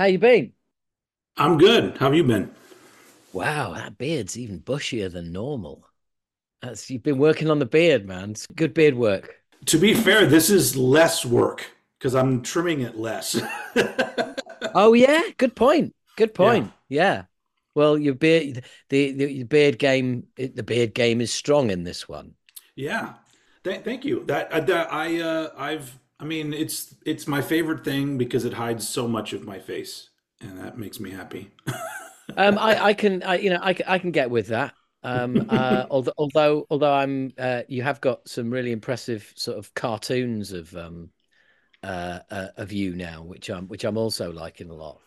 How you been? I'm good. How have you been? Wow, that beard's even bushier than normal. That's you've been working on the beard, man. It's good beard work. To be fair, this is less work because I'm trimming it less. Oh yeah, good point. Good Yeah, point. Yeah. Well, your beard, the beard game, the beard game is strong in this one. yeah. Thank you. I mean, it's my favorite thing because it hides so much of my face, and that makes me happy. I can, I can get with that. Although you have got some really impressive sort of cartoons of you now, which I'm also liking a lot.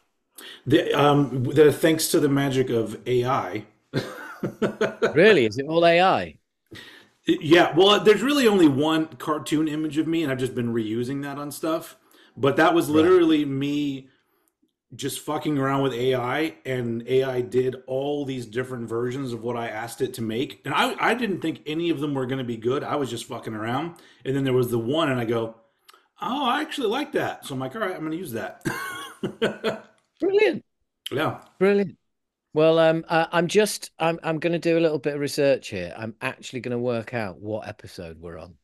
The thanks to the magic of AI. Really? Is it all AI? Yeah, well, there's really only one cartoon image of me, and I've just been reusing that on stuff. But that was Right. literally me just fucking around with AI, and AI did all these different versions of what I asked it to make. And I didn't think any of them were going to be good. I was just fucking around. And then there was the one, and I go, oh, I actually like that. So I'm like, all right, I'm going to use that. Brilliant. Yeah. Brilliant. Well, I'm going to do a little bit of research here. I'm actually going to work out what episode we're on.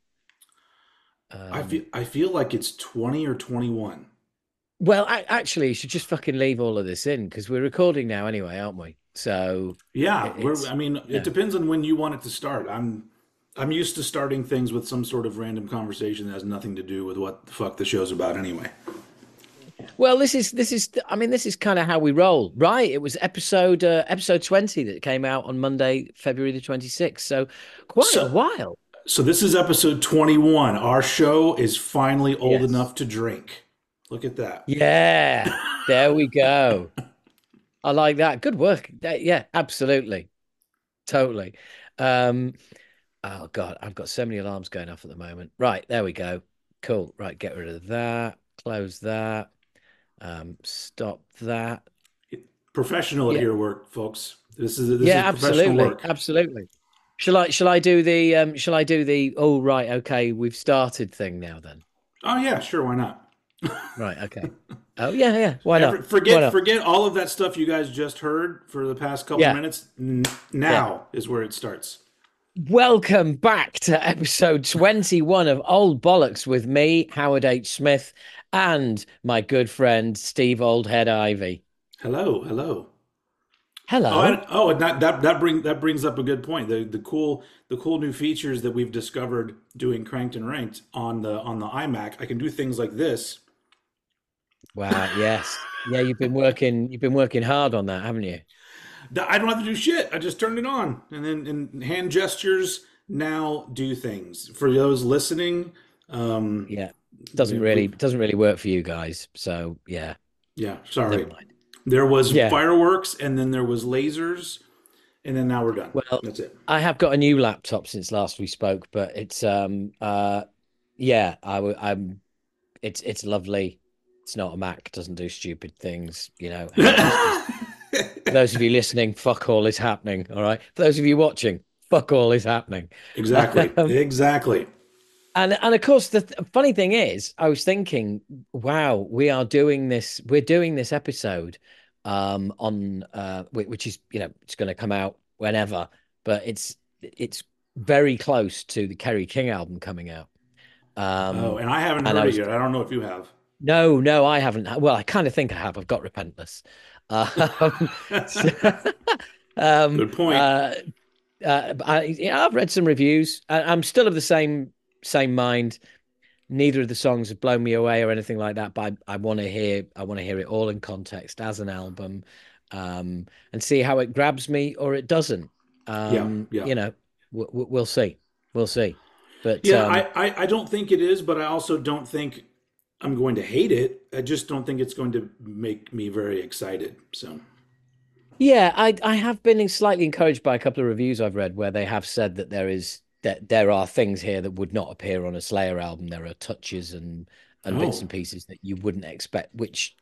Um, I feel like it's 20 or 21. well, actually, you should just fucking leave all of this in because we're recording now anyway, aren't we? So Yeah, it's I mean, it yeah. depends on when you want it to start. I'm used to starting things with some sort of random conversation that has nothing to do with what the fuck the show's about anyway. Well, this is kind of how we roll, right? It was episode 20 that came out on Monday, February the 26th. So quite a So while. So this is episode 21. Our show is finally old Yes. enough to drink. Look at that. Yeah. There we go. I like that. Good work. Yeah, absolutely. Totally. Um, oh God, I've got so many alarms going off at the moment. Right, there we go. Cool. Right, get rid of that. Close that. Stop that. Professional at Yeah. your work, folks. This is Yeah, professional absolutely. work. Absolutely. Shall I do the oh right, okay, we've started thing now then. Oh yeah, sure, why not? Right, okay. Oh yeah, yeah. Why not? Why not? Forget all of that stuff you guys just heard for the past couple Yeah, minutes. yeah. Now is where it starts. Welcome back to episode 21 of Old Bollocks with me, Howard H. Smith, and my good friend Steve Oldhead Ivy. Hello, hello. Hello. And that brings up a good point. The cool new features that we've discovered doing cranked and ranked on the iMac. I can do things like this. Wow, yes. Yeah, you've been working hard on that, haven't you? I don't have to do shit. I just turned it on, and then hand gestures now do things. For those listening, um, Yeah. we, we Doesn't really work for you guys. So yeah, yeah, never sorry. mind. There was Yeah. fireworks, and then there was lasers, and then now we're done. Well, That's it. I have got a new laptop since last we spoke, but it's yeah, I'm it's lovely. It's not a Mac, doesn't do stupid things, and just for those of you listening, fuck all is happening, all right? For those of you watching, fuck all is happening. Exactly, Um, exactly. and of course funny thing is, I was thinking, wow, we're doing this episode on which is, it's going to come out whenever, but it's very close to the Kerry King album coming out. Oh, Um and I haven't and I heard it was yet. I don't know if you have. no, I haven't. Well, I kind of think I have. I've got Repentless. Um, so, um, Good point. uh, I've read some reviews. I'm still of the same mind. Neither of the songs have blown me away or anything like that, but I want to hear it all in context as an album, and see how it grabs me or it doesn't. Yeah, yeah. We'll see, we'll see. But Yeah, I don't think it is, but I also don't think I'm going to hate it. I just don't think it's going to make me very excited. So, yeah, I have been slightly encouraged by a couple of reviews I've read where they have said that there are things here that would not appear on a Slayer album. There are touches and bits and oh, pieces that you wouldn't expect, which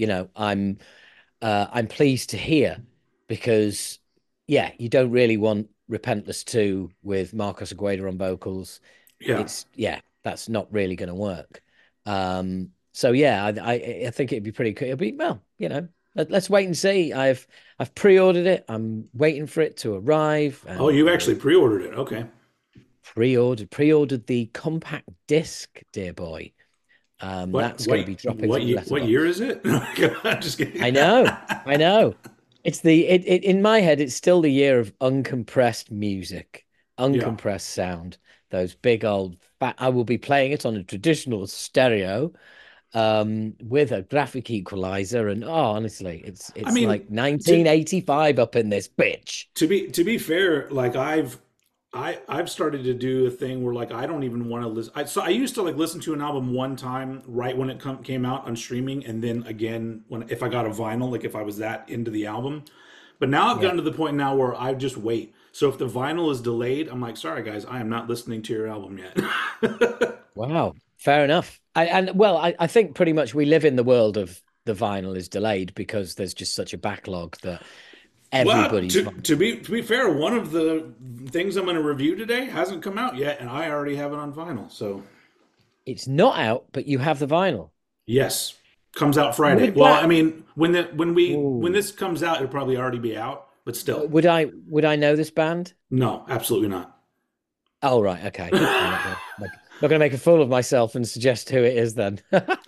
I'm pleased to hear because yeah, you don't really want Repentless 2 with Marcos Agueda on vocals. yeah, It's yeah, that's not really going to work. So yeah, I think it'd be pretty cool. It'll be, well, let's wait and see. I've pre-ordered it. I'm waiting for it to arrive, Oh, and you actually pre-ordered it. Okay. pre-ordered the compact disc, dear boy. What That's going to be dropping through the what year letterbox. is it? I'm just kidding. I know, I know. It's the it in my head. It's still the year of uncompressed music, Yeah. uncompressed sound. Those big old fat. I will be playing it on a traditional stereo, with a graphic equalizer, and oh, honestly, I it's like mean, to 1985 up in this bitch. to be fair, like I've started to do a thing where like I don't even want to listen. So I used to like listen to an album one time right when it came out on streaming, and then again when if I got a vinyl, like if I was that into the album. But now I've Yeah. gotten to the point now where I just wait. So if the vinyl is delayed, I'm like, sorry guys, I am not listening to your album yet. Wow. Fair enough. I think pretty much we live in the world of the vinyl is delayed because there's just such a backlog that Well, everybody's to be fair, one of the things I'm going to review today hasn't come out yet, and I already have it on vinyl. So it's not out, but you have the vinyl. yes, comes out Friday. Would Well, I that mean, when Ooh. this comes out, it'll probably already be out. But still, Would I know this band? no, absolutely not. Oh, right, okay. I'm not gonna make a fool of myself and suggest who it is then.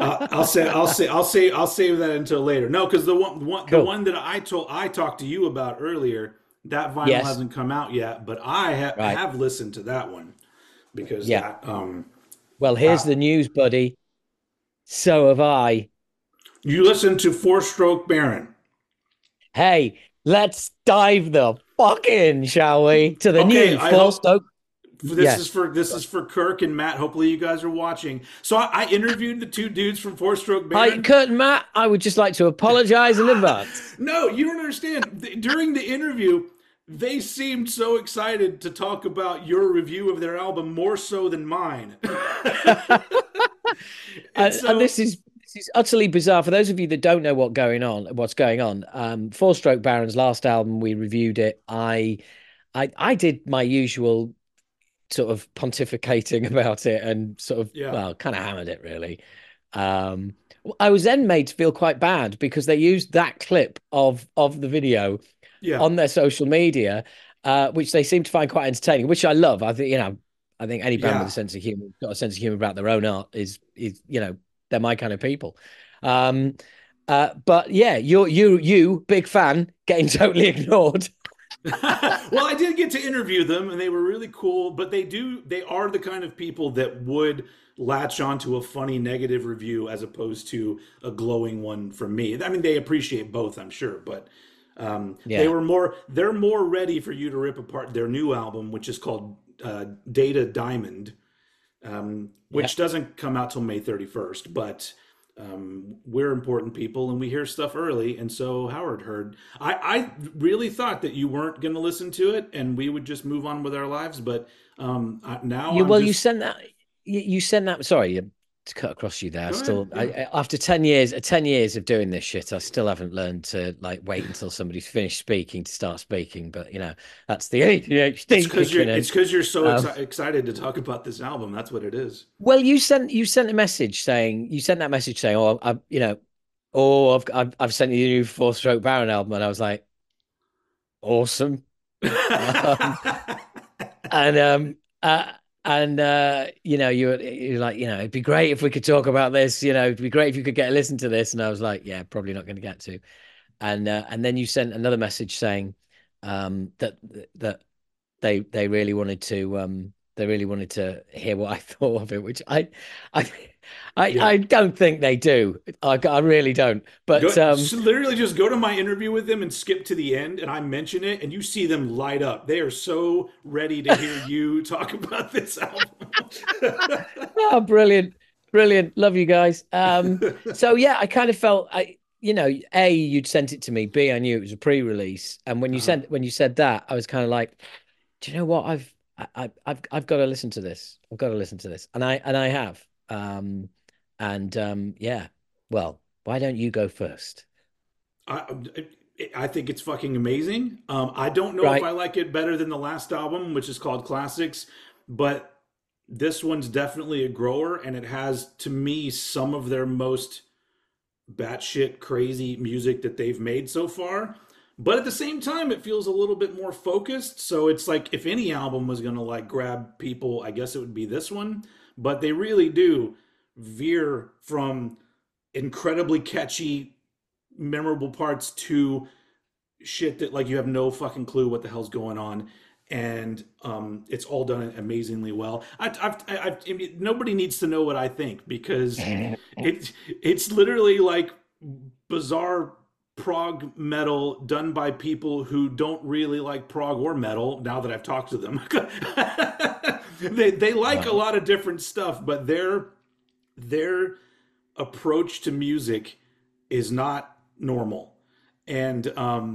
I'll save that until later. No, because the Cool. one that I talked to you about earlier, that vinyl Yes. hasn't come out yet, but Right. have listened to that one because Yeah. that Well, here's uh, the news, buddy. So have I. you listened to Four Stroke Baron. Hey, let's dive the fuck in, shall we? To the Okay, new I Four hope Stoke. Yeah. this is for Kirk and Matt. Hopefully, you guys are watching. So I interviewed the two dudes from Four Stroke Hi, Baron. Kurt and Matt. I would just like to apologize in advance. No, you don't understand. During the interview, they seemed so excited to talk about your review of their album more so than mine. And And so, this is utterly bizarre for those of you that don't know what's going on. Four Stroke Baron's last album, we reviewed it. I did my usual sort of pontificating about it and sort of, yeah, well, kind of hammered it really. Um, I was then made to feel quite bad because they used that clip of the video yeah, on their social media, which they seem to find quite entertaining, which I love. I think, I think any band with a yeah. sense of humor, got a sense of humor about their own art is, they're my kind of people. Um, but yeah, you, big fan, getting totally ignored. Well, I did get to interview them, and they were really cool. But they are the kind of people that would latch onto a funny negative review as opposed to a glowing one from me. I mean, they appreciate both, I'm sure, but Yeah, they're more ready for you to rip apart their new album, which is called Data Diamond, yeah. which doesn't come out till May 31st, but we're important people and we hear stuff early. And so Howard heard. I really thought that you weren't going to listen to it and we would just move on with our lives. But now You I'm well, you just, sent that. You sent that. Sorry, to cut across you there. go ahead. Yeah. After 10 years of doing this shit, I still haven't learned to like wait until somebody's finished speaking to start speaking. But that's the ADHD kicking in. It's because you're so Um, excited to talk about this album. That's what it is. well, you sent a message saying you sent that message saying, "Oh, oh, I've sent you the new Four Stroke Baron album," and I was like, "Awesome." Um, and you're like, it'd be great if we could talk about this. It'd be great if you could get a listen to this. And I was like, yeah, probably not going to get to. And then you sent another message saying that they really wanted to hear what I thought of it, which I Yeah. I don't think they do. I really don't. But Literally just go to my interview with them and skip to the end, and I mention it, and you see them light up. They are so ready to hear you talk about this album. oh, brilliant, brilliant, love you guys. So yeah, I kind of felt A, you'd sent it to me. B, I knew it was a pre-release, and Uh-huh. when you said that, I was kind of like, do you know what? I've got to listen to this. I've got to listen to this, and I have. Yeah. Well, why don't you go first? I, I think it's fucking amazing. I don't know if Right. I like it better than the last album, which is called Classics, but This one's definitely a grower, and it has, to me, some of their most batshit crazy music that they've made so far. But at the same time, it feels a little bit more focused. So it's like if any album was gonna like grab people, I guess it would be this one. But they really do veer from incredibly catchy, memorable parts to shit that like you have no fucking clue what the hell's going on, and it's all done amazingly well. I mean, nobody needs to know what I think because it's literally like bizarre prog metal done by people who don't really like prog or metal. Now that I've talked to them, they like a Right. lot of different stuff, but their approach to music is not normal, and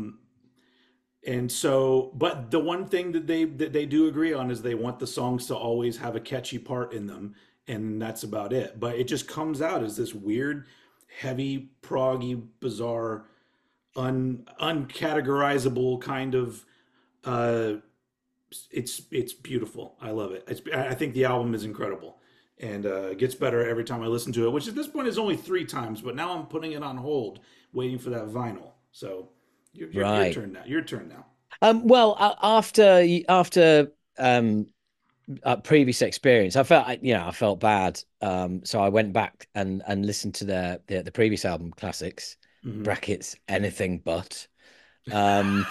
so, but the one thing that they do agree on is they want the songs to always have a catchy part in them, and that's about it. But it just comes out as this weird, heavy, proggy, bizarre, uncategorizable kind of. Uh, it's beautiful. I love it. I think the album is incredible, and it gets better every time I listen to it. Which at this point is only 3 times, but now I'm putting it on hold, waiting for that vinyl. So your Right. turn now. Your turn now. Well, after previous experience, I felt bad. So I went back and listened to the previous album, Classics Hmm. (brackets anything but). Um,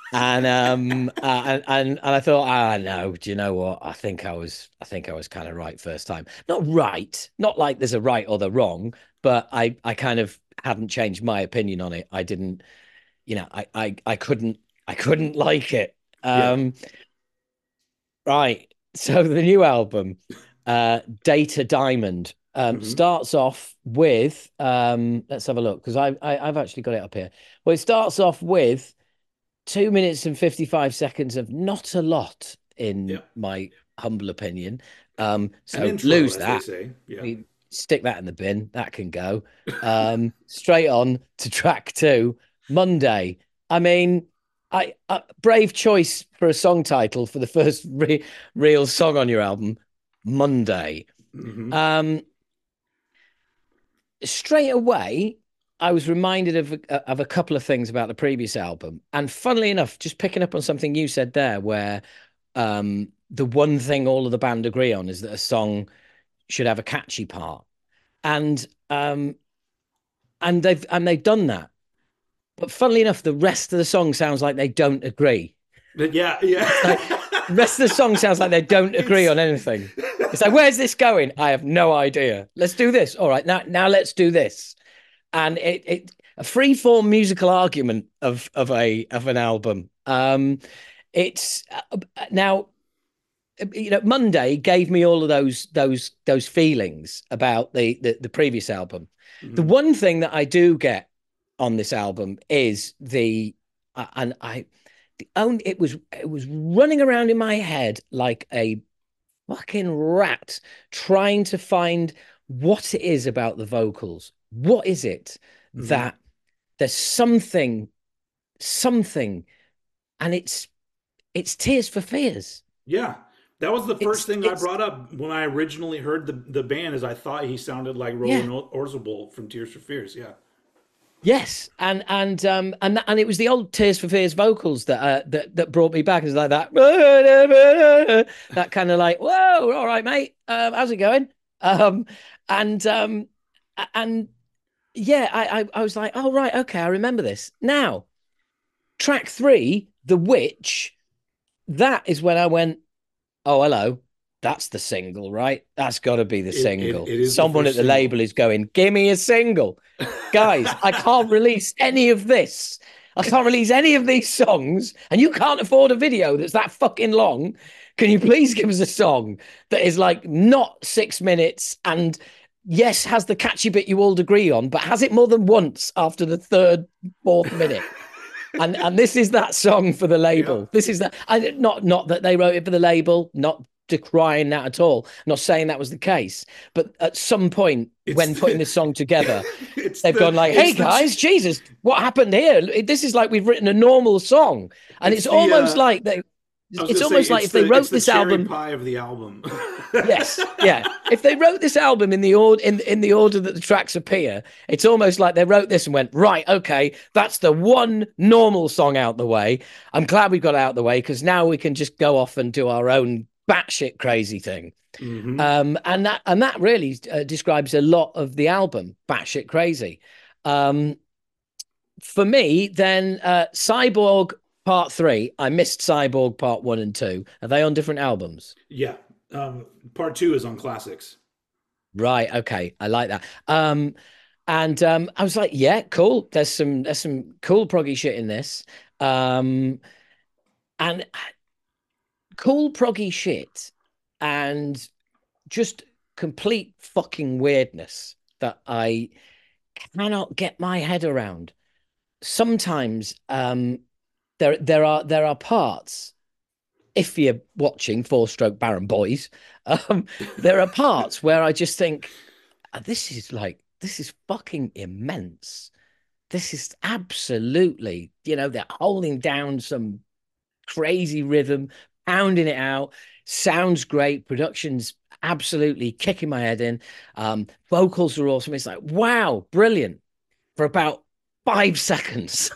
and I thought, no, do you know what? I think I was kind of right first time. Not right, not like there's a right or the wrong, but I kind of hadn't changed my opinion on it. I didn't, I couldn't like it. Yeah. Right. So the new album, Data Diamond, Hmm. starts off with, let's have a look because I've actually got it up here. Well, it starts off with 2 minutes and 55 seconds of not a lot, Yeah. in my humble opinion. An So intro, lose as they that. say. Yeah. We stick that in the bin. That can go. Straight on to track two, Monday. I mean, brave choice for a song title for the first real song on your album, Monday. Hmm. Um, Straight away, I was reminded of a couple of things about the previous album, and funnily enough, just picking up on something you said there, where the one thing all of the band agree on is that a song should have a catchy part, and they've done that. But funnily enough, the rest of the song sounds like they don't agree. But yeah, yeah. It's like the rest of the song sounds like they don't agree it's on anything. It's like, where's this going? I have no idea. Let's do this. All right, now let's do this. And it a free form musical argument of an album. It's now Monday gave me all of those feelings about the previous album. The Mhm. one thing that I do get on this album is and I the only it was running around in my head like a fucking rat trying to find what it is about the vocals. What is it Mhm. that there's something, and it's Tears for Fears. Yeah. That was the first thing I It's brought up when I originally heard the band. Is I thought he sounded like Yeah. Roland Orzabal from Tears for Fears. Yeah. Yes, and it was the old Tears for Fears vocals that brought me back. It's like that that kind of like, whoa, all right, mate, how's it going? Um, and and yeah, I was like, oh right, okay, I remember this now. Track three, The Witch. That is when I went, oh hello, that's the single, right? That's got to be the It, it single. it is the Someone at first the single. label is going, give me a single. Guys, I can't release any of this. I can't release any of these songs, and you can't afford a video that's that fucking long. Can you please give us a song that is like not 6 minutes and yes, has the catchy bit you all agree on, but has it more than once after the third, fourth minute? And this is that song for the Yep. label. This is that. Not that they wrote it for the label. Not decrying that at all. Not saying that was the case. But at some point, It's when putting the this song together, it's they've gone the like, "Hey it's the guys, Jesus, what happened here? This is like we've written a normal song, and it's it's the almost like they." I was It's gonna say almost like if they it's wrote the this cherry album. pie of the album. Yes, yeah. If they wrote this album in the order in the order that the tracks appear, it's almost like they wrote this and went, right, okay, that's the one normal song out the way. I'm glad we got it out the way because now we can just go off and do our own batshit crazy thing. Hmm. And that really describes a lot of the album, batshit crazy. Um, for me, then Cyborg Part Three. I missed Cyborg Part One and Two. Are they on different albums? Yeah. Part two is on classics. Right. Okay. I like that. And I was like, yeah, cool. There's some cool proggy shit in this. Um, and cool proggy shit and just complete fucking weirdness that I cannot get my head around. Sometimes there are parts, if you're watching Four Stroke Baron Boys, um, there are parts where I just think, this is fucking immense. This is absolutely, they're holding down some crazy rhythm, pounding it out. Sounds great. Production's absolutely kicking my head in. Vocals are awesome. It's like, wow, brilliant for about 5 seconds.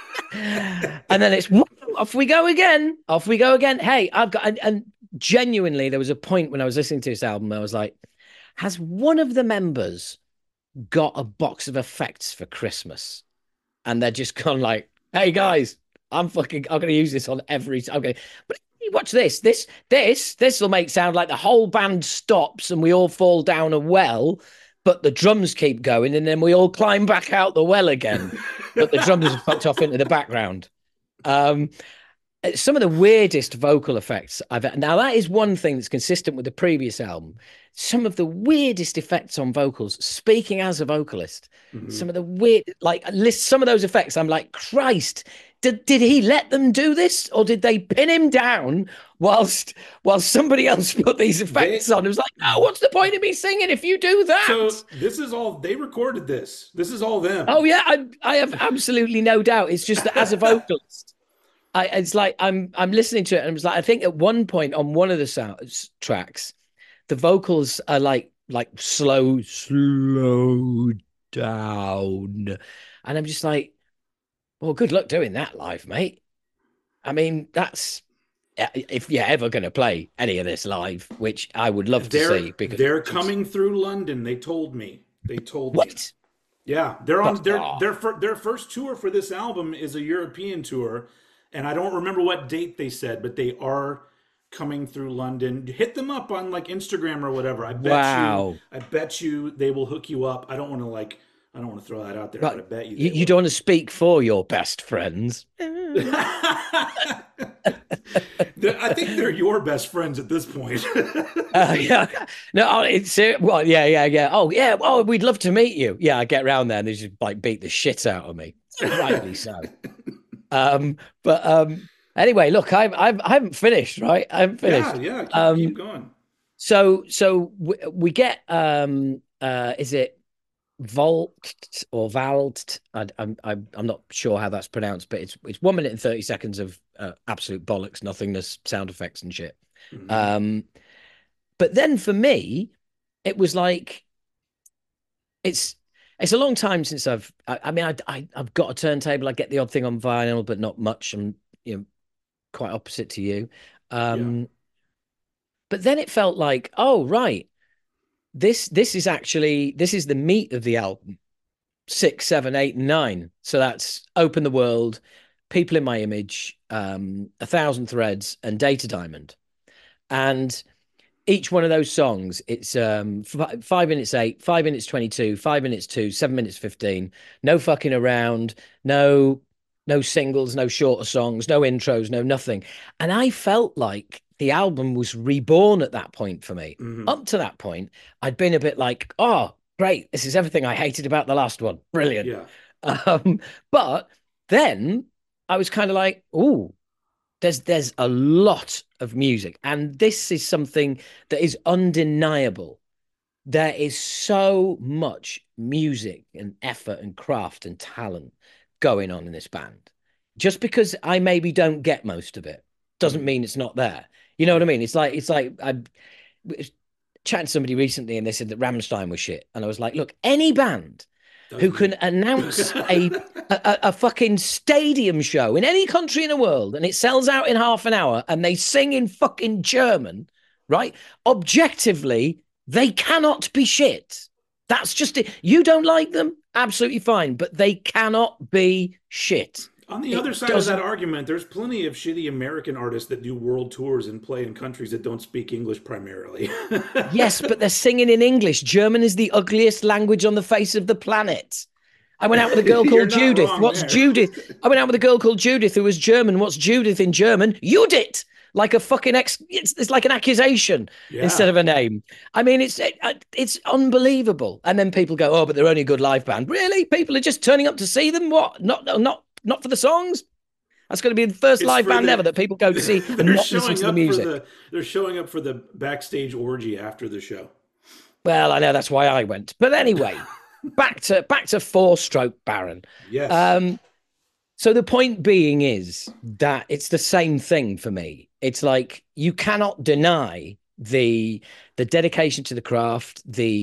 And then it's off we go again. Off we go again. Hey, I've got, and genuinely, there was a point when I was listening to this album, I was like, has one of the members got a box of effects for Christmas? And they're just gone like, hey guys, I'm gonna use this on every okay. But you watch this. This will make sound like the whole band stops and we all fall down a well, but the drums keep going, and then we all climb back out the well again. But the drums are fucked off into the background. Um, some of the weirdest vocal effects I've had. Now, that is one thing that's consistent with the previous album. Some of the weirdest effects on vocals, speaking as a vocalist, Hmm. some of the weird, like, list some of those effects. I'm like, Christ, did he let them do this? Or did they pin him down whilst somebody else put these effects They on? It was like, no, what's the point of me singing if you do that? so this is all they recorded this. This is all Oh, them. yeah, I have absolutely no doubt. It's just that as a vocalist, it's like I'm listening to it and it was like I think at one point on one of the tracks, the vocals are like slow down, and I'm just like, well, good luck doing that live, mate. I mean, that's if you're ever going to play any of this live, which I would love to see because They're coming through London. They told me. They told me. what? Yeah, they're on Fuck off. their first tour for this album is a European tour, and I don't remember what date they said, but they are coming through London. Hit them up on like Instagram or whatever. Wow. I bet you they will hook you up. I don't want to throw that out there, but I But bet you they you don't will. want to speak for your best friends. I think they're your best friends at this point. Yeah, no, it's well, yeah. Oh, yeah. Oh, we'd love to meet you. Yeah, I get around there and they just like beat the shit out of me. Rightly so. But anyway, look, I haven't finished, right? I haven't Yeah, finished. yeah, keep Um, going. so we get is it Volt or Valt? I'm not sure how that's pronounced, but it's 1 minute and 30 seconds of absolute bollocks, nothingness, sound effects and shit. Hmm. Um, but then for me, it was like it's it's a long time since I mean I've got a turntable. I get the odd thing on vinyl, but not much. I'm quite opposite to you. Yeah. Um, but then it felt like, oh right, this is the meat of the album. 6, 7, 8, and 9. So that's Open the World, People in My Image, A Thousand Threads, and Data Diamond. And each one of those songs, it's 5 minutes 8, 5 minutes 22, 5 minutes 2, 7 minutes 15. No fucking around, no singles, no shorter songs, no intros, no nothing. And I felt like the album was reborn at that point for me. Hmm. Up to that point, I'd been a bit like, oh, great, this is everything I hated about the last one. Brilliant. Yeah. Um, but then I was kind of like, oh, there's a lot of music, and this is something that is undeniable. There is so much music and effort and craft and talent going on in this band. Just because I maybe don't get most of it. doesn't mean it's not there. You know what I Yeah. mean? It's like I was chatting to somebody recently and they said that Rammstein was shit. And I was like, look, any band That was who me. can announce a fucking stadium show in any country in the world and it sells out in half an hour and they sing in fucking German, right? Objectively, they cannot be shit. That's just it. You don't like them? Absolutely fine, but they cannot be shit. On the other It side of that doesn't. argument, there's plenty of shitty American artists that do world tours and play in countries that don't speak English primarily. Yes, but they're singing in English. German is the ugliest language on the face of the planet. I went out with a girl You're called not Judith. wrong What's there. Judith? I went out with a girl called Judith who was German. What's Judith in German? Judith. Like a fucking it's like an accusation instead Yeah. of a name. I mean, it's unbelievable. And then people go, "Oh, but they're only a good live band." Really? People are just turning up to see them? What? Not for the songs? That's going to be the first It's live for band the ever that people go to see and they're not listen showing to the up for music. they're showing up for the backstage orgy after the show. Well, I know that's why I went. But anyway, back to four-stroke Baron. Yes. Um, so the point being is that it's the same thing for me. It's like you cannot deny the dedication to the craft,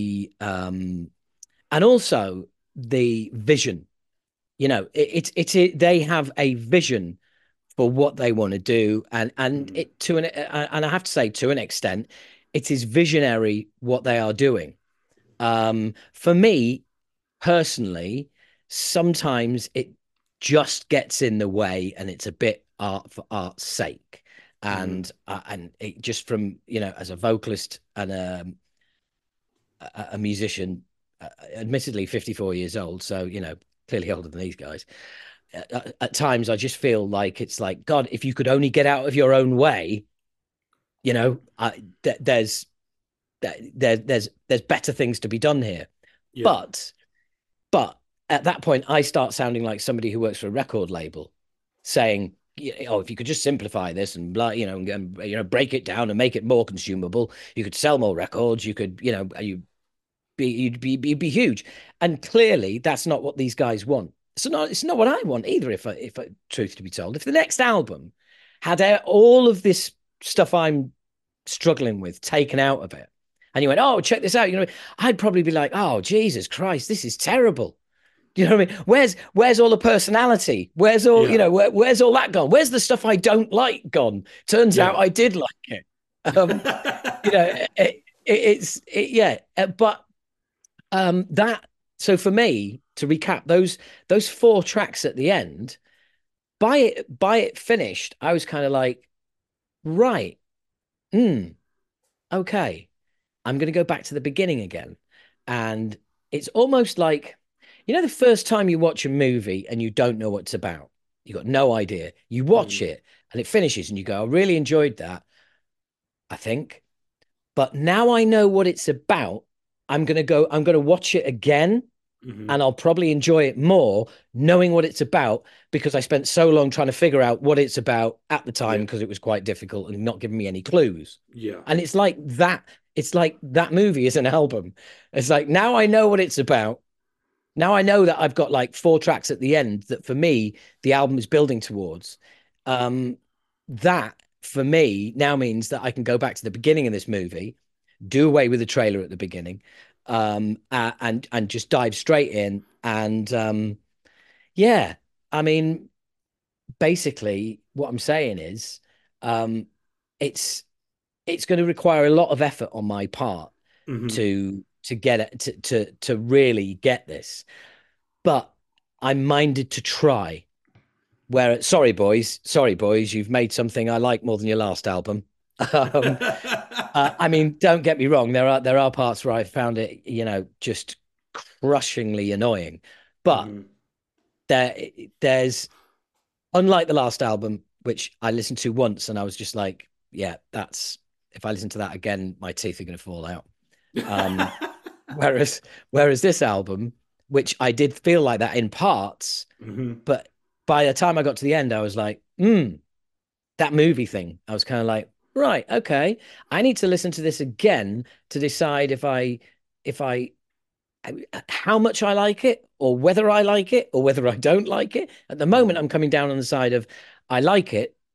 and also the vision. You know, they have a vision for what they want to do, and Mhm. it to an and I have to say to an extent, it is visionary what they are doing. For me personally, sometimes it just gets in the way, and it's a bit art for art's sake. Mhm. And it just from as a vocalist and a musician, admittedly 54 years old, so clearly older than these guys. At times, I just feel like it's like God, if you could only get out of your own way, you know, I, th- there's there's better things to be done here. Yeah. But But at that point, I start sounding like somebody who works for a record label, saying, "Oh, if you could just simplify this and blah, break it down and make it more consumable, you could sell more records. You could, you'd be huge." And clearly, that's not what these guys want. So it's not what I want either. If truth to be told, if the next album had all of this stuff I'm struggling with taken out of it, and you went, "Oh, check this out," I'd probably be like, "Oh, Jesus Christ, this is terrible." Do you know what I mean? Where's all the personality? Where's all Yeah. where's all that gone? Where's the stuff I don't like gone? Turns out Yeah. I did like it. Um, yeah. But that so for me to recap those four tracks at the end, by it finished, I was kind of like, right, okay, I'm going to go back to the beginning again, and it's almost like the first time you watch a movie and you don't know what it's about. You got no idea. You watch Mhm. it and it finishes and you go, I really enjoyed that, I think. But now I know what it's about. I'm going to watch it again Mhm. and I'll probably enjoy it more knowing what it's about because I spent so long trying to figure out what it's about at the time Yeah. because it was quite difficult and not giving me any clues. Yeah. And it's like that. It's like that movie is an album. It's like now I know what it's about. Now I know that I've got like four tracks at the end that for me the album is building towards. Um, that for me now means that I can go back to the beginning of this movie, do away with the trailer at the beginning, and just dive straight in. And yeah, I mean, basically, what I'm saying is, um, it's it's going to require a lot of effort on my part Mhm. to get it to really get this, but I'm minded to try. Sorry boys, you've made something I like more than your last album. Um, I mean, don't get me wrong. There are parts where I found it, just crushingly annoying. But Mhm. there, there's unlike the last album, which I listened to once, and I was just like, yeah, that's if I listen to that again, my teeth are going to fall out. Um, whereas whereas this album, which I did feel like that in parts, Mhm. but by the time I got to the end, I was like, that movie thing. I was kind of like, right, okay, I need to listen to this again to decide if I how much I like it, or whether I like it, or whether I don't like it. At the moment, Mhm. I'm coming down on the side of I like it,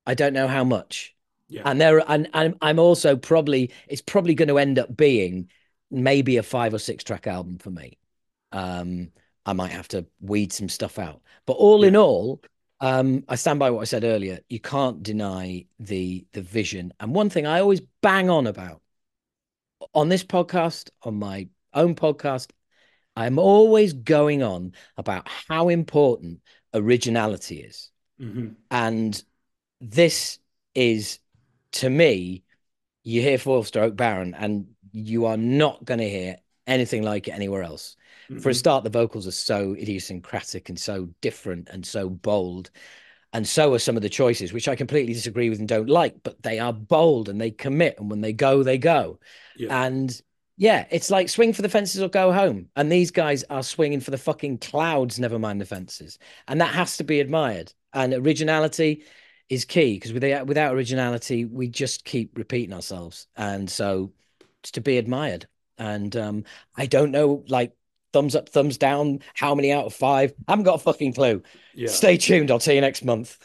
I don't know how much. Yeah. And there, and I'm also probably it's probably going to end up being maybe a 5 or 6 track album for me. Um, I might have to weed some stuff out, but all in Yeah. all, I stand by what I said earlier. You can't deny the vision. And one thing I always bang on about on this podcast, on my own podcast, I'm always going on about how important originality is. Hmm. And this is, to me, you hear Four Stroke Baron, and you are not going to hear anything like it anywhere else. For a Hmm. start, the vocals are so idiosyncratic and so different and so bold. And so are some of the choices, which I completely disagree with and don't like, but they are bold and they commit. And when they go, they go. Yeah. And yeah, it's like swing for the fences or go home. And these guys are swinging for the fucking clouds, never mind the fences. And that has to be admired. And originality is key because without originality, we just keep repeating ourselves. And so it's to be admired. And I don't know, like, thumbs up, thumbs down, how many out of 5? I haven't got a fucking clue. Yeah. Stay tuned. I'll see you next month.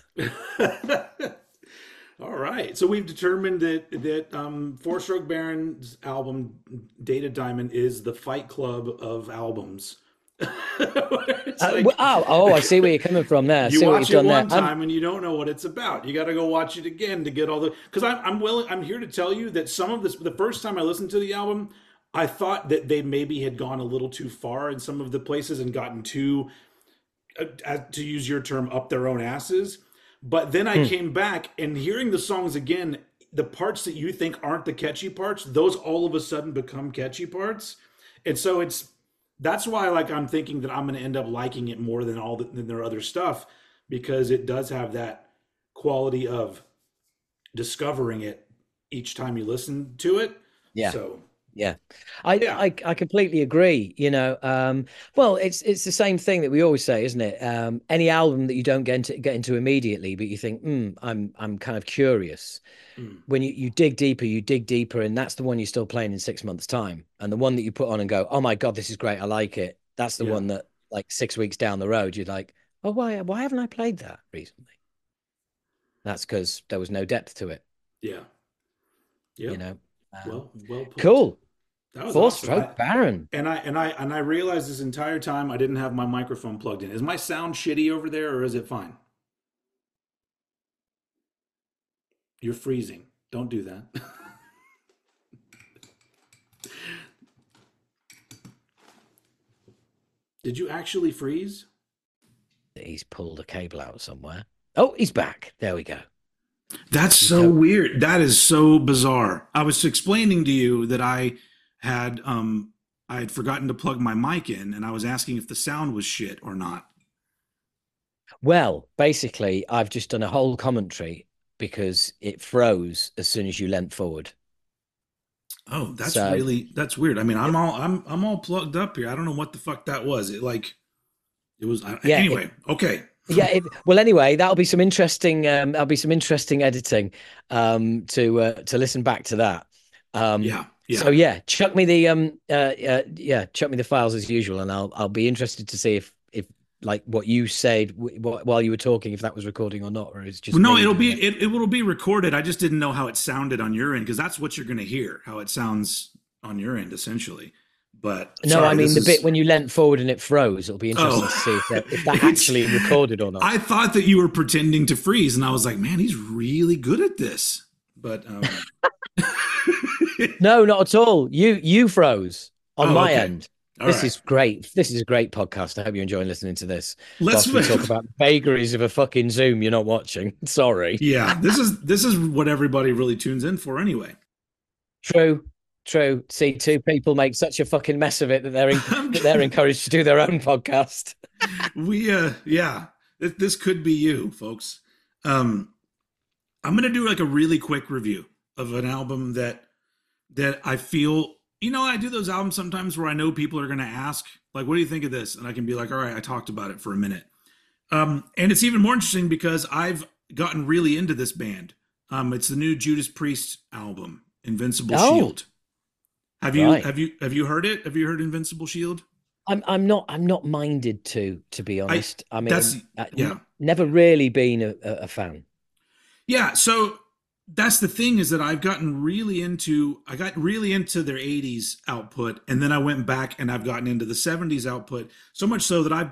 All right. So we've determined that Four Stroke Baron's album Data Diamond is the Fight Club of albums. It's like I see where you're coming from there. you See what watch you've it done there. one time and you don't know what it's about. You got to go watch it again to get all the. Because I'm willing. I'm here to tell you that some of this. The first time I listened to the album, I thought that they maybe had gone a little too far in some of the places and gotten too, to use your term, up their own asses. But then I Hmm. came back and hearing the songs again, the parts that you think aren't the catchy parts, those all of a sudden become catchy parts. And so that's why like I'm thinking that I'm going to end up liking it more than than their other stuff because it does have that quality of discovering it each time you listen to it. Yeah. So, Yeah, I, yeah. I completely agree. Well, it's the same thing that we always say, isn't it? Any album that you don't get into immediately, but you think, I'm kind of curious. Mm, When you dig deeper, and that's the one you're still playing in 6 months' time. And the one that you put on and go, oh my God, this is great, I like it. That's the yeah. one that like 6 weeks down the road, you're like, oh, why haven't I played that recently? That's because there was no depth to it, Yeah. you Yep. know. Um, Well put. cool. That was Four awesome. stroke Baron. I realized this entire time I didn't have my microphone plugged in. Is my sound shitty over there or is it fine? You're freezing. Don't do that. Did you actually freeze? He's pulled a cable out somewhere. Oh, he's back. There we go. That's You so to- weird. That is so bizarre. I was explaining to you that I had forgotten to plug my mic in and I was asking if the sound was shit or not. Well, basically, I've just done a whole commentary because it froze as soon as you leant forward. Oh, So that's weird. I mean, I'm all plugged up here. I don't know what the fuck that was. It was yeah, anyway. Okay. well, anyway, that'll be some interesting editing to listen back to that. Um, Yeah. so Yeah. yeah, chuck me the files as usual, and I'll be interested to see if like what you said while you were talking, if that was recording or not, or it's just Well, no, me doing it. it will be recorded. I just didn't know how it sounded on your end because that's what you're going to hear, how it sounds on your end, essentially. But No, sorry, I mean this the is. bit when you leant forward and it froze. It'll be interesting Oh, to see if that it's. actually recorded or not. I thought that you were pretending to freeze, and I was like, man, he's really good at this. But No, not at all. You froze on oh, my okay, end. all This right. is great. This is a great podcast. I hope you're enjoying listening to this Let's. whilst we talk about the vagaries of a fucking Zoom you're not watching. Sorry. Yeah, this is what everybody really tunes in for anyway. True. True. See, two people make such a fucking mess of it that they're encouraged to do their own podcast. Yeah, this could be you, folks. I'm gonna do like a really quick review of an album that I feel. I do those albums sometimes where I know people are gonna ask, like, "What do you think of this?" And I can be like, "All right, I talked about it for a minute." And it's even more interesting because I've gotten really into this band. It's the new Judas Priest album, Invincible Oh, Shield. Have you right. have you have you heard it? Have you heard Invincible Shield? I'm not minded to be I honest. I that's mean, yeah. never really been a fan. Yeah, so that's the thing is that I got really into their 80s output, and then I went back and I've gotten into the 70s output, so much so that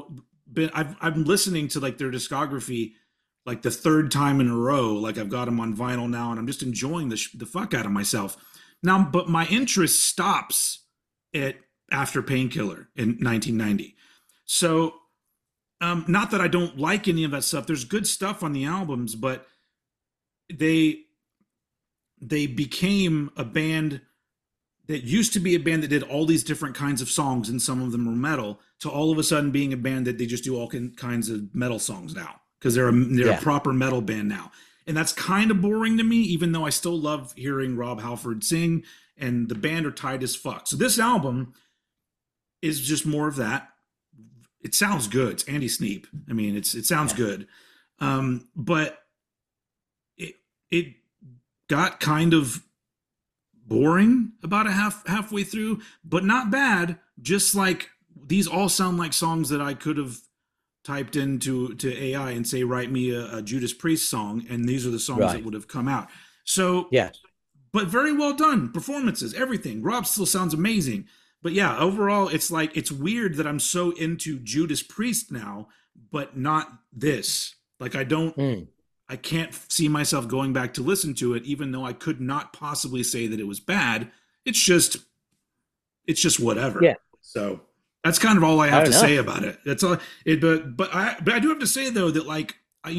I'm listening to like their discography like the third time in a row. Like I've got them on vinyl now, and I'm just enjoying the fuck out of myself. Now, but my interest stops at after Painkiller in 1990. So, not that I don't like any of that stuff. There's good stuff on the albums, but they they became a band that used to be a band that did all these different kinds of songs, and some of them were metal, to all of a sudden being a band that they just do all kinds of metal songs now because they're a Yeah. proper metal band now, and that's kind of boring to me. Even though I still love hearing Rob Halford sing, and the band are tight as fuck. So this album is just more of that. It sounds good. It's Andy Sneap. I mean, it sounds Yeah. good, but it got kind of boring about halfway through, but not bad. Just like these all sound like songs that I could have typed into to AI and say, write me a Judas Priest song, and these are the songs that Right. would have come out. So, Yeah. but very well done. Performances, everything. Rob still sounds amazing. But yeah, overall, it's like it's weird that I'm so into Judas Priest now, but not this. Like Mm. I can't see myself going back to listen to it, even though I could not possibly say that it was bad. It's just it's just whatever. Yeah. So that's kind of all I have Fair to say enough. about it. That's all. But I do have to say though that like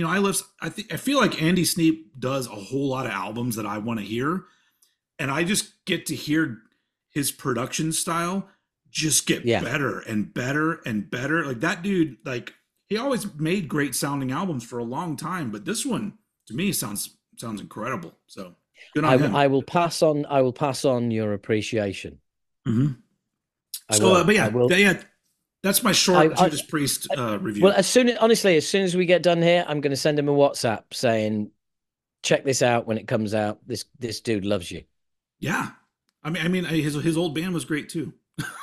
I feel like Andy Sneap does a whole lot of albums that I want to hear, and I just get to hear his production style just get Yeah. better and better and better. Like that dude, like he always made great sounding albums for a long time, but this one to me sounds incredible. So good on him. I will pass on. I will pass on your appreciation. Mm-hmm. I So, will. but I yeah, will. yeah, that's my I, short I, Judas Priest I well, review. honestly, as soon as we get done here, I'm going to send him a WhatsApp saying, "Check this out when it comes out. This dude loves you." Yeah, I mean, his old band was great too,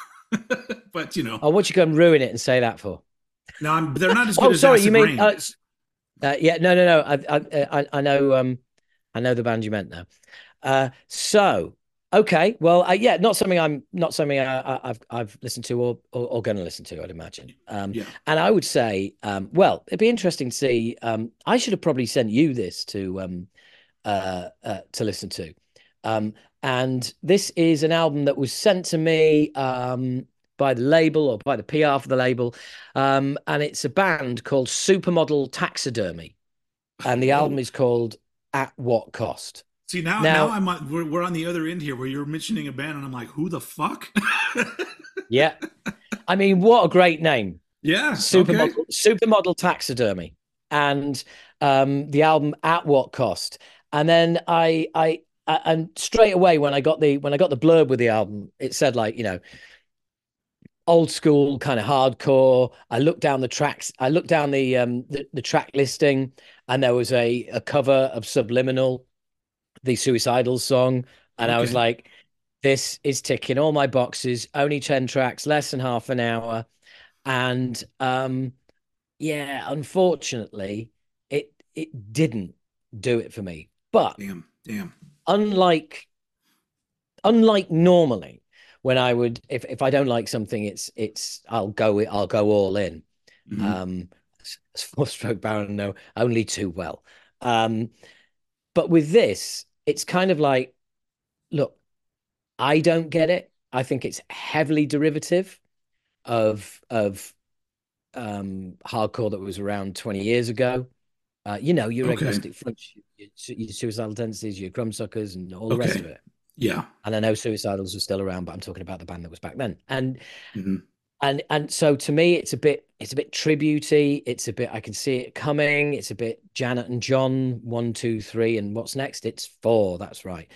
but Oh, what you go and ruin it and say that for? now they're not as good Oh, as sorry. You Acid mean? Rain. Yeah. No, no, no. I know. I know the band you meant now. So okay, well, yeah, not something I've listened to or going to listen to, I'd imagine. Yeah. And I would say, well, it'd be interesting to see. I should have probably sent you this to listen to. Um, and this is an album that was sent to me by the label or by the PR for the label, and it's a band called Supermodel Taxidermy, and the album Oh, is called At What Cost. see now Now, we're on the other end here where you're mentioning a band and I'm like, who the fuck? yeah, I mean, what a great name. Yeah. Okay. Supermodel Taxidermy. And the album At What Cost. And then and straight away when I got the blurb with the album, it said like, old school kind of hardcore. I looked down the tracks, I looked down the track listing, and there was a cover of Subliminal, the Suicidal song. And I was Okay. like, this is ticking all my boxes, only 10 tracks, less than half an hour. And yeah, unfortunately, it didn't do it for me. But Damn. Damn. unlike unlike normally, when I would if I don't like something, it's I'll go all in. Hmm. Um, as Four Stroke Baron know only too well. Um, but with this, it's kind of like, look, I don't get it. I think it's heavily derivative of hardcore that was around 20 years ago. Your Okay. agnostic front, your suicidal tendencies, your Crumbsuckers, and all the rest Okay. of it. Yeah. And I know Suicidals are still around, but I'm talking about the band that was back then. Hmm. And so to me, it's a bit tributey. It's a bit I can see it coming. It's a bit Janet and John, 1, 2, 3, and what's next? It's four. That's right.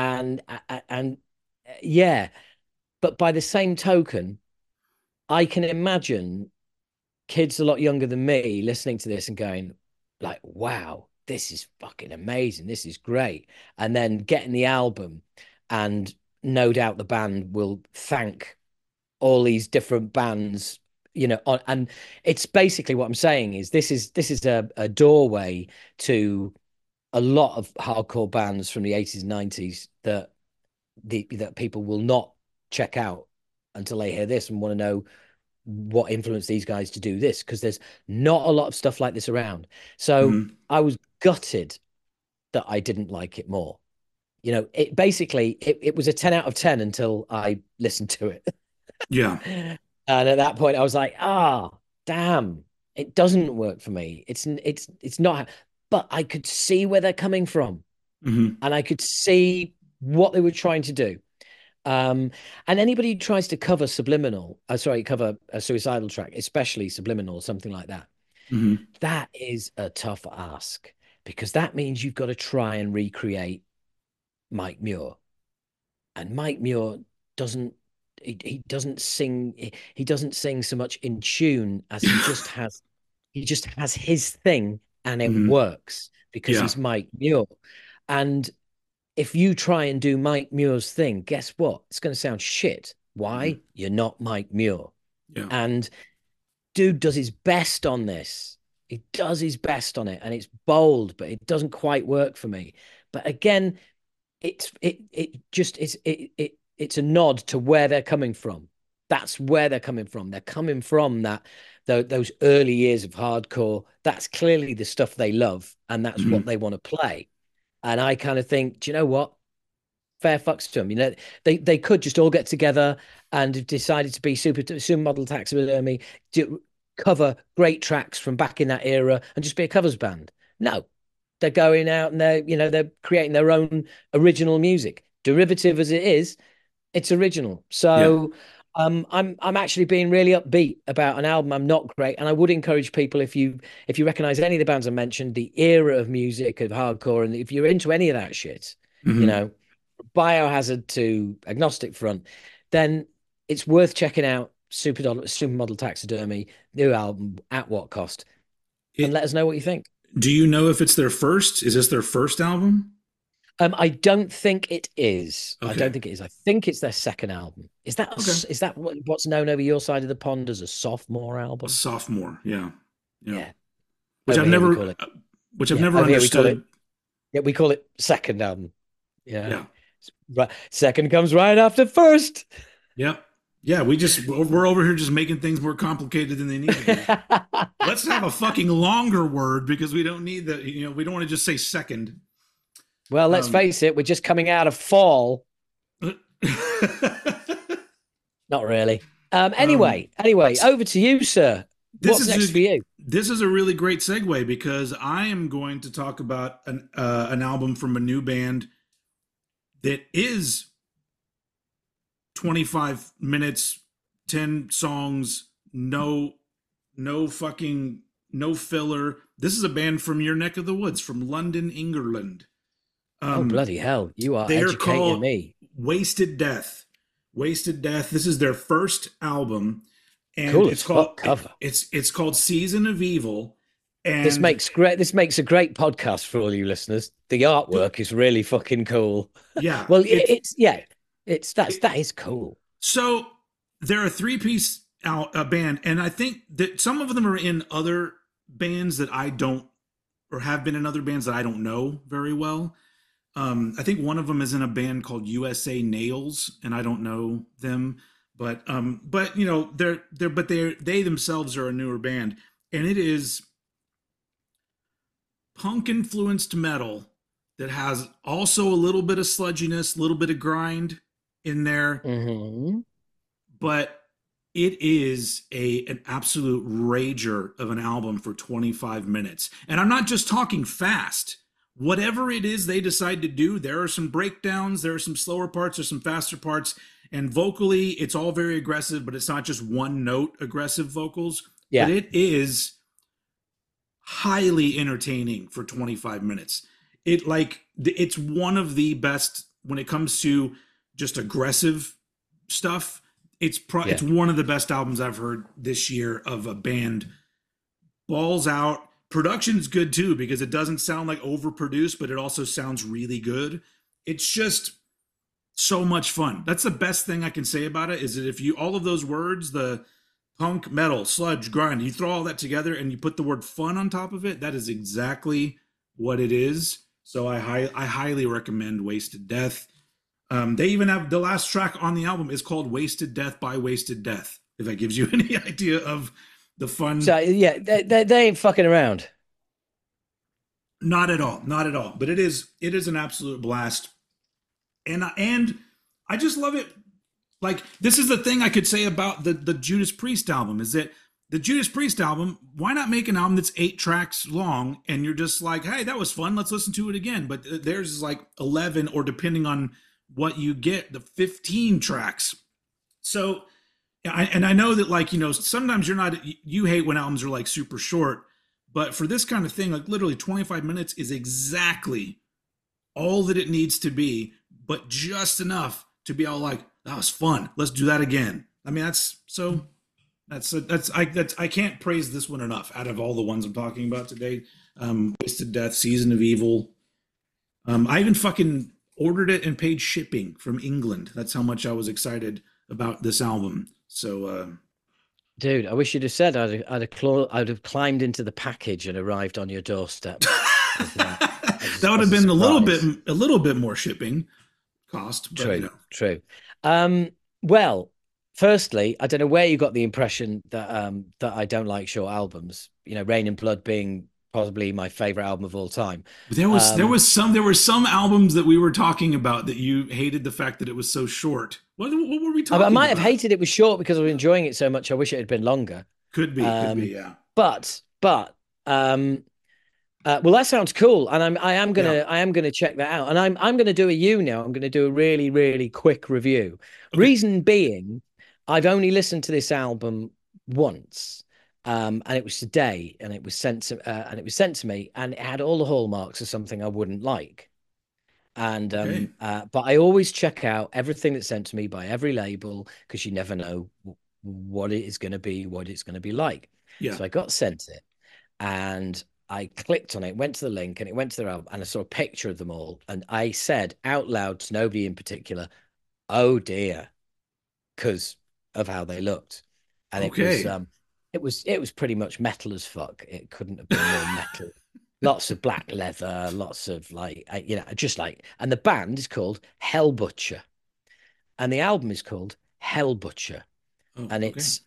And yeah, but by the same token, I can imagine kids a lot younger than me listening to this and going like, wow, this is fucking amazing, this is great, and then getting the album, and no doubt the band will thank all these different bands, and it's basically what I'm saying is this is a doorway to a lot of hardcore bands from the 80s, 90s that people will not check out until they hear this and want to know what influenced these guys to do this, because there's not a lot of stuff like this around. So Hmm. I was gutted that I didn't like it more. You know, it basically it was a 10 out of 10 until I listened to it. Yeah. And at that point I was like, ah, damn, it doesn't work for me. It's not, but I could see where they're coming from Hmm. and I could see what they were trying to do. Um, and anybody who tries to cover cover a suicidal track, especially subliminal, something like that, Hmm. that is a tough ask because that means you've got to try and recreate Mike Muir. And Mike Muir doesn't he doesn't sing he doesn't sing so much in tune as he just has his thing and it Hmm. works because Yeah. he's Mike Muir. And if you try and do Mike Muir's thing, guess what? It's going to sound shit. Hmm. Why? You're not Mike Muir. Yeah. And dude does his best on this. He does his best on it, and it's bold, but it doesn't quite work for me. But again, it's a nod to where they're coming from. That's where they're coming from. They're coming from those early years of hardcore. That's clearly the stuff they love, and that's what Hmm. they want to play. And I kind of think, do you know what? Fair fucks to them. You know, they could just all get together and have decided to be supermodel taxidermy, to cover great tracks from back in that era, and just be a covers band. No, they're going out and they're creating their own original music, derivative as it is. It's original. Yeah. So I'm actually being really upbeat about an album I'm not great, and I would encourage people, if you recognize any of the bands I mentioned, the era of music of hardcore, and if you're into any of that shit, you Hmm. know, Biohazard to Agnostic Front, then it's worth checking out Supermodel Taxidermy new album at what cost, and It. let us know what you think. Do you know if it's their first? Is this their first album? I don't think it is. I don't Okay. think it is. I think it's their second album. Okay. Is that what's known over your side of the pond as a sophomore A album? sophomore. Yeah. Yeah. Yeah. Which Over I've here we call never, it. which I've Yeah. never Over here we call it. understood. Yeah, we call it second album. Yeah. Yeah. Right. Second comes right after first. Yeah. Yeah. We're over here just making things more complicated than they need to be. Let's have a fucking longer word because we don't need that. We don't want to just say second. Well, let's Um, face it, we're just coming out of fall. Not really. um, Anyway, over to you, sir. this What's is next for you? this is a really great segue because I am going to talk about an album from a new band that is 25 minutes, 10 songs, no filler. This is a band from your neck of the woods, from London, England. Oh, Um, bloody hell. You are they are educating called me. Wasted Death. Wasted Death. This is their first album, and Cool it's as fuck called cover. it's called Season of Evil. This And makes great. This makes a great podcast for all you listeners. The artwork is really fucking cool. yeah, Well, it's it's yeah, it, that is cool. so they're a three-piece band, and I think that some of them are in other bands that I don't, or have been in other bands that I don't know very well. I think one of them is in a band called USA Nails, and I don't know them, but they themselves are a newer band, and it is punk influenced metal that has also a little bit of sludginess, a little bit of grind in there, Hmm. but it is an absolute rager of an album for 25 minutes. And I'm not just talking fast. Whatever it is they decide to do, there are some breakdowns, there are some slower parts, there's some faster parts, and vocally it's all very aggressive, but it's not just one note aggressive vocals, but Yeah, it is highly entertaining for 25 minutes. It's one of the best when it comes to just aggressive stuff. It's yeah, one of the best albums I've heard this year of a band. Balls out. Production's good too because it doesn't sound like overproduced, but it also sounds really good. It's just so much fun. That's the best thing I can say about it is that if you all of those words, the punk, metal, sludge, grind, you throw all that together and you put the word fun on top of it, that is exactly what it is. So I highly recommend Wasted Death. They even have the last track on the album is called Wasted Death by Wasted Death. If that gives you any idea of the fun. So yeah, they ain't fucking around. Not at all, not at all. But it is an absolute blast, and I just love it. Like this is the thing I could say about the Judas Priest album is that the Judas Priest album, why not make an album that's 8 tracks long and you're just like, hey, that was fun, let's listen to it again. But theirs is like 11, or depending on what you get, the 15 tracks. So and I know that, like, sometimes you hate when albums are like super short, but for this kind of thing, like literally 25 minutes is exactly all that it needs to be, but just enough to be all like, that was fun, let's do that again. I mean, I can't praise this one enough out of all the ones I'm talking about today. Wasted Death, Season of Evil. I even fucking ordered it and paid shipping from England. That's how much I was excited about this album. So, Dude, I wish you'd have said I'd have climbed into the package and arrived on your doorstep. that would have been a little bit more shipping cost. But, True. Well, firstly, I don't know where you got the impression that I don't like short albums. Rain and Blood being possibly my favorite album of all time. There were some albums that we were talking about that you hated the fact that it was so short. What were we talking about? I might have hated it was short because I was enjoying it so much. I wish it had been longer. Could be, yeah. But well, that sounds cool, and I am gonna check that out, and I'm gonna do a U now. I'm gonna do a really, really quick review. Okay. Reason being, I've only listened to this album once, and it was today, and it was sent to me, and it had all the hallmarks of something I wouldn't like. And okay. But I always check out everything that's sent to me by every label, because you never know what it is going to be, what it's going to be like. Yeah. So I got sent it, and I clicked on it, went to the link, and it went to their album, and I saw a picture of them all, and I said out loud to nobody in particular, "Oh dear," because of how they looked, and it was pretty much metal as fuck. It couldn't have been more metal. Lots of black leather, lots of and the band is called Hell Butcher, and the album is called Hell Butcher, and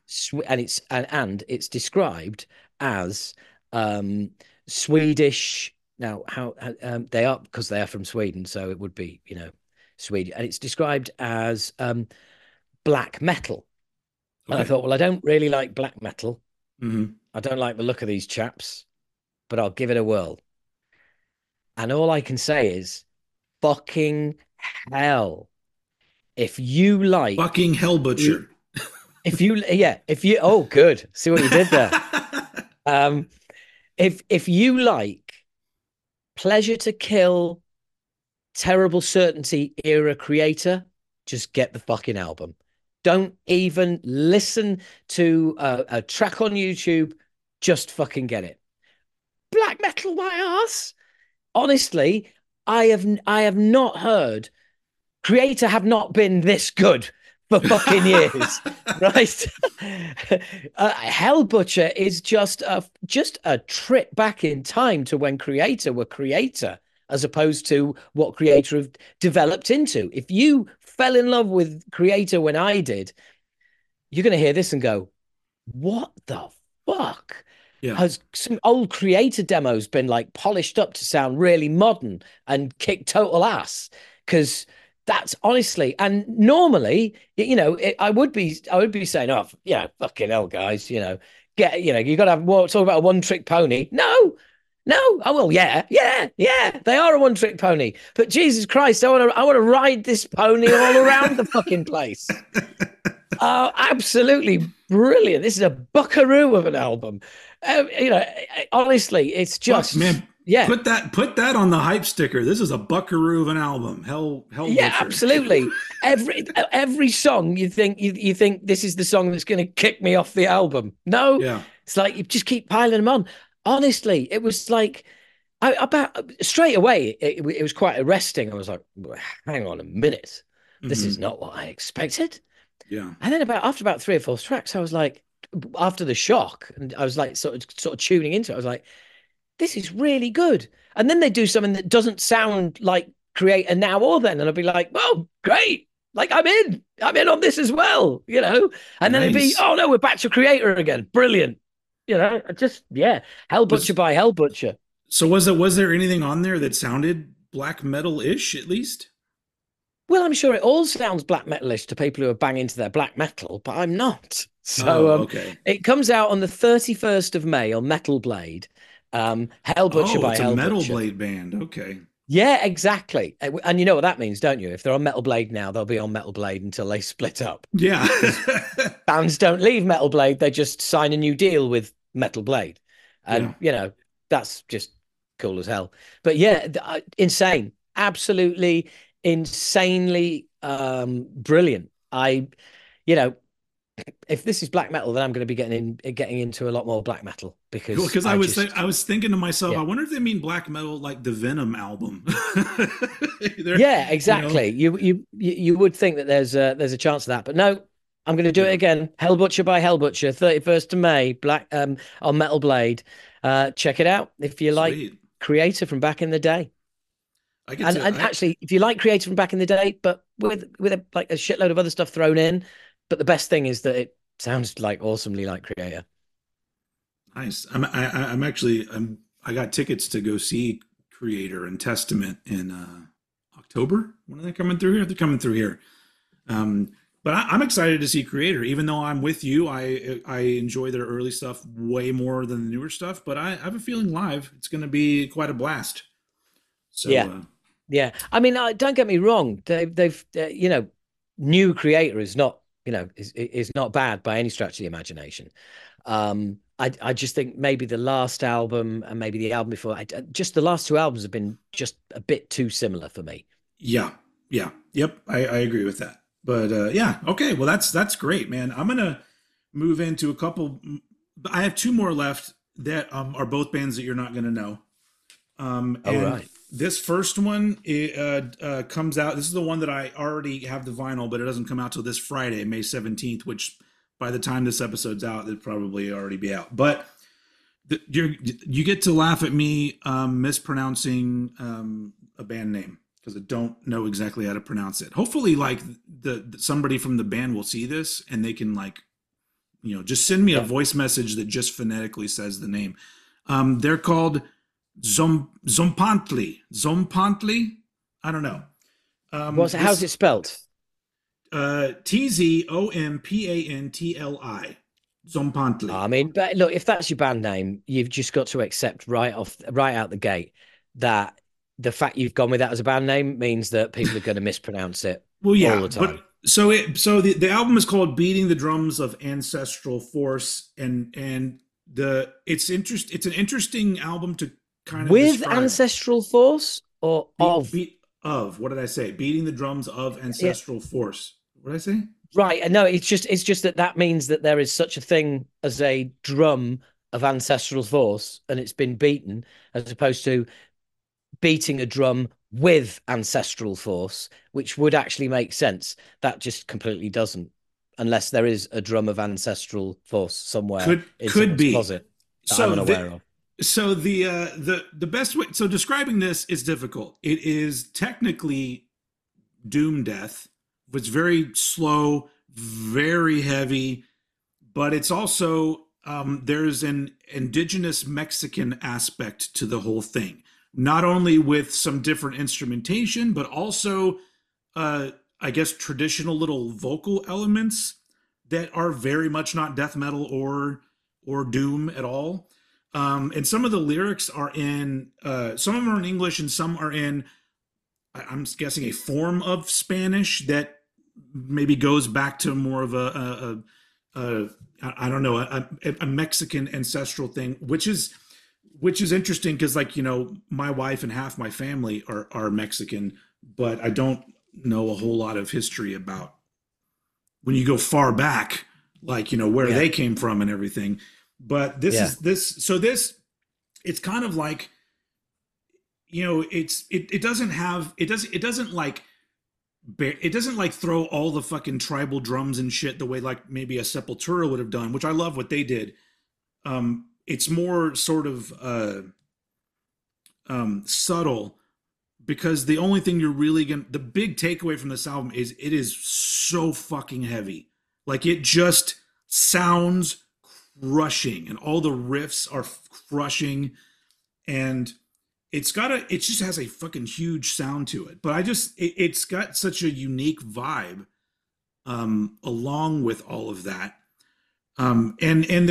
it's described as Swedish. Now, how they are, because they are from Sweden, so it would be Sweden, and it's described as black metal. Okay. And I thought, well, I don't really like black metal. Mm-hmm. I don't like the look of these chaps, but I'll give it a whirl. And all I can say is, fucking hell. If you like fucking Hell Butcher. Oh, good. See what you did there. If you like Pleasure to Kill, Terrible Certainty era Creator, just get the fucking album. Don't even listen to a track on YouTube. Just fucking get it. Black metal, my ass. Honestly, I have not heard Creator have not been this good for fucking years, right? Hell Butcher is just a trip back in time to when Creator were Creator, as opposed to what Creator have developed into. If you fell in love with Creator when I did, you're going to hear this and go, what the fuck? Yeah. Has some old Creator demos been like polished up to sound really modern and kick total ass? Because that's honestly, and normally, I would be saying, oh, fucking hell, guys, you got to have more, talk about a one-trick pony. No. Oh, well, yeah, they are a one-trick pony. But Jesus Christ, I want to ride this pony all around the fucking place. Absolutely brilliant. This is a buckaroo of an album. Honestly, it's just, man. Yeah, put that on the hype sticker. This is a buckaroo of an album. Hell. Yeah, Butcher. Absolutely. Every song you think this is the song that's going to kick me off the album. No, yeah, it's like you just keep piling them on. Honestly, it was like about straight away. It was quite arresting. I was like, hang on a minute, this is not what I expected. Yeah, and then after about 3 or 4 tracks, I was like, after the shock, and I was like sort of tuning into it. I was like, this is really good. And then they do something that doesn't sound like Creator now or then. And I'll be like, oh, great. Like I'm in on this as well, you know? And then it'd be, Nice. oh no, we're back to Creator again. Brilliant. You know, just, yeah. Hell Butcher Was by Hell Butcher. so was there anything on there that sounded black metal-ish at least? Well, I'm sure it all sounds black metalish to people who are banging to their black metal, but I'm not. Oh, So okay. it comes out on the 31st of May on Metal Blade. Hell Butcher Oh, by it's a Hell Metal Butcher. Blade band. Okay. Yeah, exactly. And you know what that means, don't you? If they're on Metal Blade now, they'll be on Metal Blade until they split up. Yeah. Because bands don't leave Metal Blade, they just sign a new deal with Metal Blade. Yeah. And, you know, that's just cool as hell. But yeah, insane. Absolutely insanely brilliant. You know, if this is black metal, then I'm going to be getting into a lot more black metal Well, because because I just I was thinking to myself, yeah. I wonder if they mean black metal like the Venom album. They're, Yeah, you know, exactly. You would think that there's a chance of that, but no, I'm going to do it yeah, again. Hell Butcher by Hell Butcher, 31st of May, black on Metal Blade. Check it out if you like sweet. Creator from back in the day. I get to And I actually, if you like Creator from back in the day, but with like a shitload of other stuff thrown in, but the best thing is that it sounds like awesomely like Creator. nice. I'm actually I got tickets to go see Creator and Testament in October. When are they coming through here? They're coming through here. But I'm excited to see Creator, even though I'm with you. I enjoy their early stuff way more than the newer stuff. But I have a feeling live it's going to be quite a blast. So Yeah, yeah. I mean, don't get me wrong. They've new Creator is not is not bad by any stretch of the imagination. I just think maybe the last album and maybe the album before, just the last two albums have been just a bit too similar for me. yeah, yeah, yep, I agree with that. But yeah, okay, well that's great, man. I'm gonna move into a couple. I have two more left that are both bands that you're not gonna know. Oh, And right. this first one comes out. This is the one that I already have the vinyl, but it doesn't come out till this Friday, May 17th, which by the time this episode's out, it'll probably already be out. But you get to laugh at me mispronouncing a band name because I don't know exactly how to pronounce it. Hopefully, like somebody from the band will see this and they can like just send me a Yeah. voice message that just phonetically says the name. They're called Zompantli. Zompantli? I don't know. How's This it spelt? Tzompantli. Zompantli. I mean, but look, if that's your band name, you've just got to accept right out the gate that the fact you've gone with that as a band name means that people are going to mispronounce it Well, all yeah, the but time. the album is called "Beating the Drums of Ancestral Force," and the it's an interesting album to kind of With describe. ancestral force or of? Beat of what did I say? Beating the drums of Yeah, ancestral force. What did I say? right. No, it's just that means that there is such a thing as a drum of ancestral force, and it's been beaten, as opposed to beating a drum with ancestral force, which would actually make sense. That just completely doesn't, unless there is a drum of ancestral force somewhere in Could someone's be. closet that I'm So unaware of. the best way, so describing this is difficult. It is technically doom death. It's very slow, very heavy, but it's also there's an indigenous Mexican aspect to the whole thing. Not only with some different instrumentation, but also I guess traditional little vocal elements that are very much not death metal or doom at all. And some of the lyrics are in some of them are in English and some are in I'm guessing a form of Spanish that maybe goes back to more of a I don't know a Mexican ancestral thing, which is interesting because like my wife and half my family are Mexican, but I don't know a whole lot of history about when you go far back, like where Yeah, they came from and everything. But yeah. this it's kind of like it doesn't have it doesn't like it doesn't like throw all the fucking tribal drums and shit the way like maybe a Sepultura would have done, which I love what they did. It's more sort of subtle, because the only thing you're really gonna, the big takeaway from this album is it is so fucking heavy. Like it just sounds crushing, and all the riffs are crushing, and it just has a fucking huge sound to it. But it's got such a unique vibe, along with all of that. And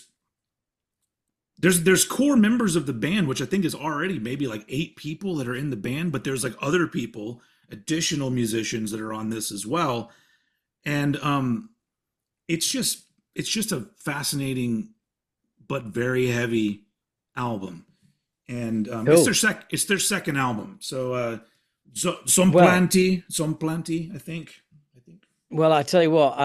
there's core members of the band, which I think is already maybe like 8 people that are in the band, but there's like other people, additional musicians that are on this as well. And it's just a fascinating but very heavy album. And Cool. it's their second album. So Son Well, Planti, Son Planti, I think. well, I tell you what,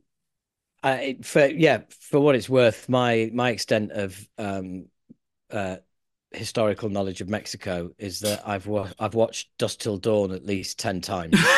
for what it's worth, my extent of uh historical knowledge of Mexico is that I've watched Dusk Till Dawn at least 10 times.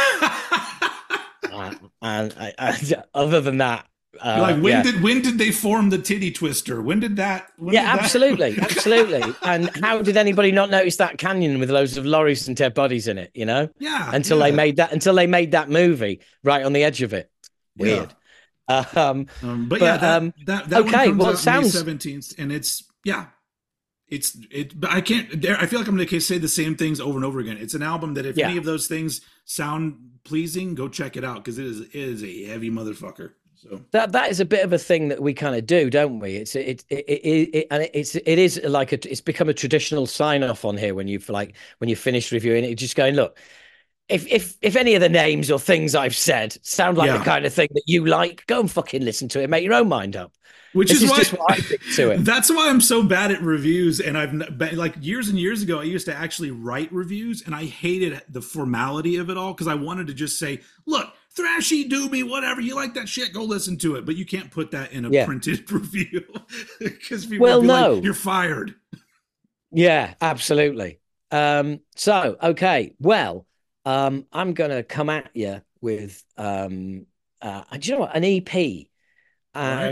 And other than that, You're like, yeah, when did they form the titty twister? When yeah, did absolutely, absolutely. that? And how did anybody not notice that canyon with loads of lorries and dead bodies in it? Yeah, Until they yeah, made that movie right on the edge of it. yeah. Weird. Um, But yeah, but that one okay. comes Well, it out May sounds 17th, and it's yeah, it. But I can't. I feel like I'm going to say the same things over and over again. It's an album that if yeah. any of those things sound pleasing, go check it out because it is a heavy motherfucker. So That is a bit of a thing that we kind of do, don't we? It is like it's become a traditional sign off on here when you finish reviewing it, just going, look, if any of the names or things I've said sound like the yeah, kind of thing that you like, go and fucking listen to it, make your own mind up. which This is is why just what I think to it. that's why I'm so bad at reviews. And I've been like years and years ago, I used to actually write reviews, and I hated the formality of it all because I wanted to just say, look, thrashy, doomy, whatever you like that shit, go listen to it. But you can't put that in a Yeah. printed review because people would Well, be like, no. you're fired. Yeah, absolutely. So okay, well, I'm gonna come at you with do you know what, an EP, All right. and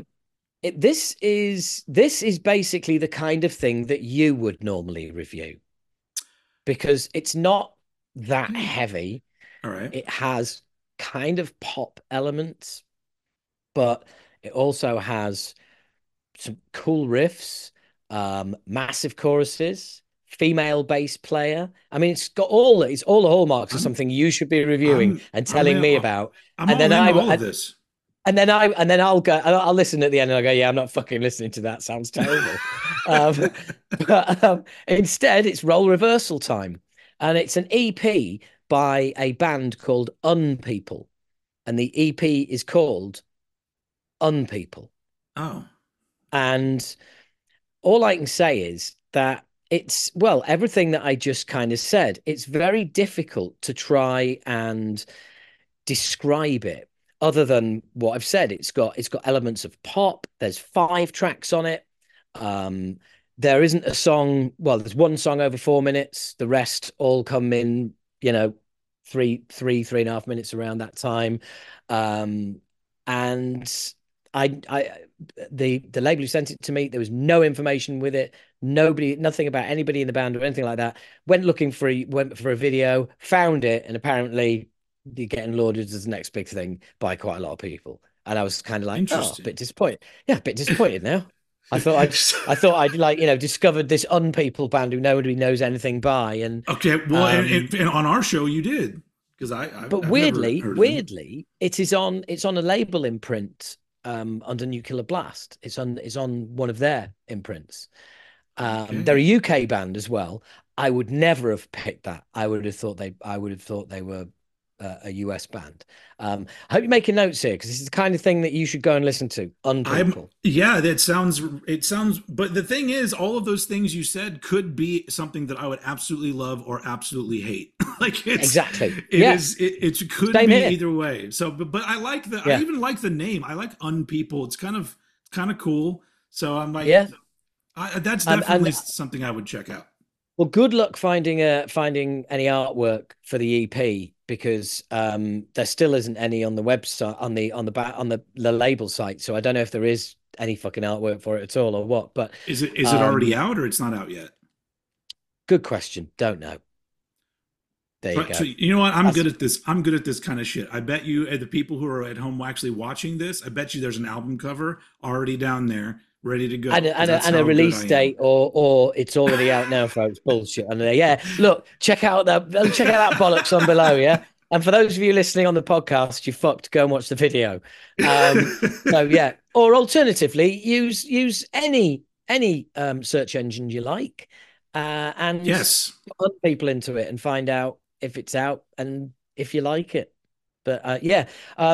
this is basically the kind of thing that you would normally review because it's not that Hmm. heavy. All right. It has kind of pop elements, but it also has some cool riffs, massive choruses, female bass player. I mean, it's all the hallmarks of I'm something you should be reviewing I'm and I'm telling in, me about. I'm And all then into I all of this. and then I'll go. I'll listen at the end and I go, yeah, I'm not fucking listening to that. Sounds terrible. um, but instead, it's role reversal time, and it's an EP by a band called Unpeople, and the EP is called Unpeople. Oh, And all I can say is that well, everything that I just kind of said. It's very difficult to try and describe it other than what I've said. It's got elements of pop. There's 5 tracks on it. Um, there isn't a song. Well, there's one song over 4 minutes. The rest all come in, you know, 3.5 minutes around that time. Um, and I the label who sent it to me, there was no information with it. Nothing about anybody in the band or anything like that. Went for a video, found it, and apparently you're getting lauded as the next big thing by quite a lot of people. And I was kind of like, oh, a interesting. bit disappointed. Yeah, a bit disappointed now. I thought I'd discovered this unpeople band who nobody knows anything by. And Okay, well, um and on our show you did because but I've never weirdly, heard of them. weirdly, it's on a label imprint under Nuclear Blast. It's on one of their imprints. They're a Okay. UK band as well. I would never have picked that. I would have thought they were a US band. I hope you're making notes here because this is the kind of thing that you should go and listen to. I'm Unpeople. yeah, it sounds but the thing is all of those things you said could be something that I would absolutely love or absolutely hate. Like Exactly. Yeah. it could Same be here. either way. So but I Yeah. even like the name. I like Unpeople. It's kind of cool. So I'm like Yeah. that's And definitely something I would check out. well, good luck finding any artwork for the EP because there still isn't any on the website on the label site. So I don't know if there is any fucking artwork for it at all or what. But Is it already um, out or it's not out yet? Good question. Don't know. There you So go. you know what? I'm good That's, at this. I'm good at this kind of shit. I bet you, the people who are at home actually watching this, I bet you there's an album cover already down there, ready to and go, a, because and a, that's and a how good I release am. date, or it's already out now, folks. Bullshit. And yeah, look, check out that bollocks on below. Yeah. And for those of you listening on the podcast, you fucked. Go and watch the video. Um, so yeah, or alternatively, use any search engine you like, and Yes. put people into it and find out if it's out and if you like it. But yeah,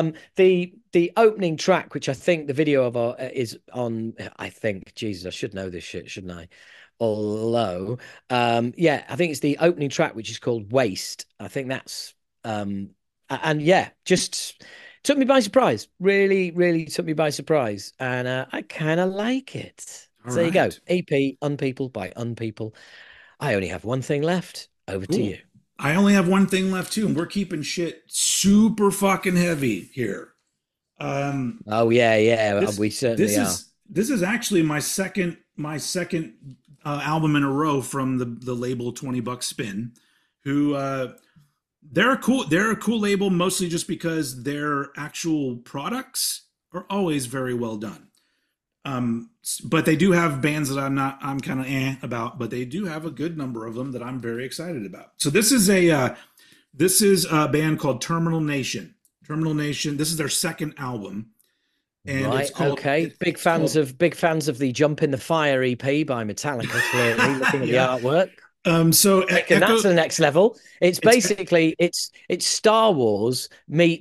the opening track, which I think the video of is on, I think, Jesus, I should know this shit, shouldn't I? Although, yeah, I think it's the opening track, which is called Waste. I think that's, and yeah, just took me by surprise. Really, really took me by surprise, and I kind of like it. All So there you go. right. EP Unpeople by Unpeople. I only have one thing left. Over to Cool. you. I only have one thing left too, and we're keeping shit super fucking heavy here. Um, Oh yeah, yeah, this we certainly are. this is actually my second album in a row from the label $20 Spin, who they're a cool label, mostly just because their actual products are always very well done. But they do have bands that I'm kind of about, but they do have a good number of them that I'm very excited about. So this is a band called Terminal Nation. Terminal Nation. This is their second album, and Right. Okay. it's called Big fans of the Jump in the Fire EP by Metallica. Clearly, looking at the yeah. artwork, So taking that Echo. to the next level. It's It's basically it's Star Wars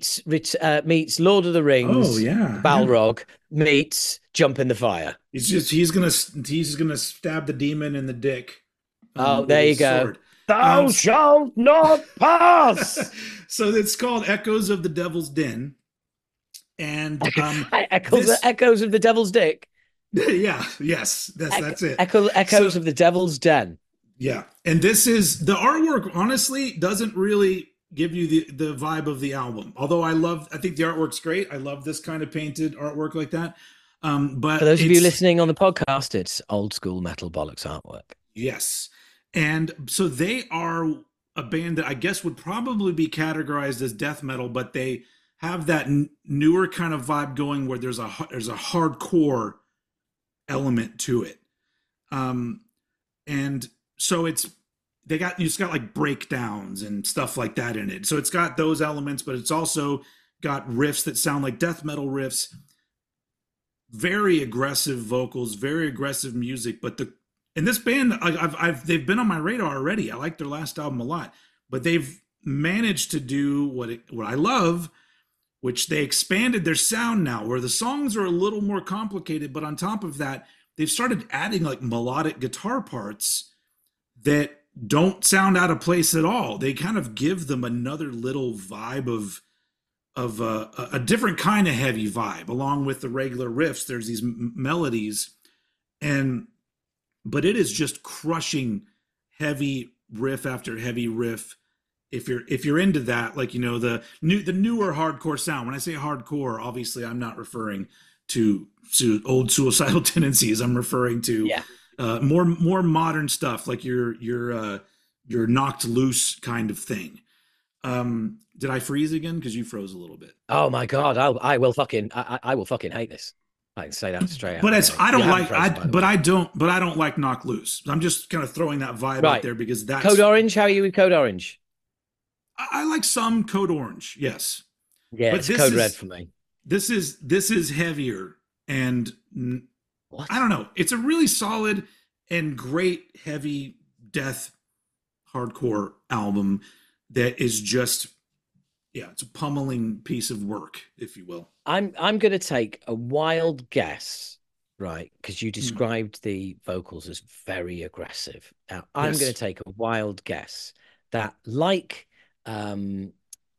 meets Lord of the oh Rings, yeah, yeah. Balrog meets Jump in the Fire. He's gonna stab the demon in the dick Oh, with there you his go. sword. Thou shalt not pass. So it's called Echoes of the Devil's Den, and Echoes, this echoes of the Devil's Dick. yeah, yes, that's it. Echoes So of the Devil's Den. yeah, and this is the artwork. Honestly, doesn't really give you the vibe of the album. Although I think the artwork's great. I love this kind of painted artwork like that. For But those of you it's listening on the podcast, it's old school metal bollocks artwork. yes, and so they are a band that I guess would probably be categorized as death metal, but they have that newer kind of vibe going where there's a hardcore element to it. Um, and so you just got like breakdowns and stuff like that in it. So it's got those elements, but it's also got riffs that sound like death metal riffs, very aggressive vocals, very aggressive music. But in this band, they've been on my radar already. I like their last album a lot, but they've managed to do what I love, which they expanded their sound now, where the songs are a little more complicated. But on top of that, they've started adding like melodic guitar parts that don't sound out of place at all. They kind of give them another little vibe of a different kind of heavy vibe, along with the regular riffs. There's these melodies, but it is just crushing heavy riff after heavy riff. If you're into that, like the newer hardcore sound. When I say hardcore, obviously I'm not referring to old Suicidal Tendencies. I'm referring to Yeah. more modern stuff, like your Knocked Loose kind of thing. Did I freeze again? Because you froze a little bit. Oh my God. I will fucking hate this. I can say that straight out. But it's Okay. I You don't haven't like I frozen, by the but way. I don't like Knock Loose. I'm just kind of throwing that vibe out Right. there because Code Orange. How are you with Code Orange? I like some Code Orange, yes, Yeah, but it's Code Red for me. this is heavier, and What? I don't know. It's a really solid and great heavy death hardcore album that is just yeah, it's a pummeling piece of work, if you will. I'm gonna take a wild guess, right? Because you Hmm. described the vocals as very aggressive. Now, I'm gonna Yes. take a wild guess that um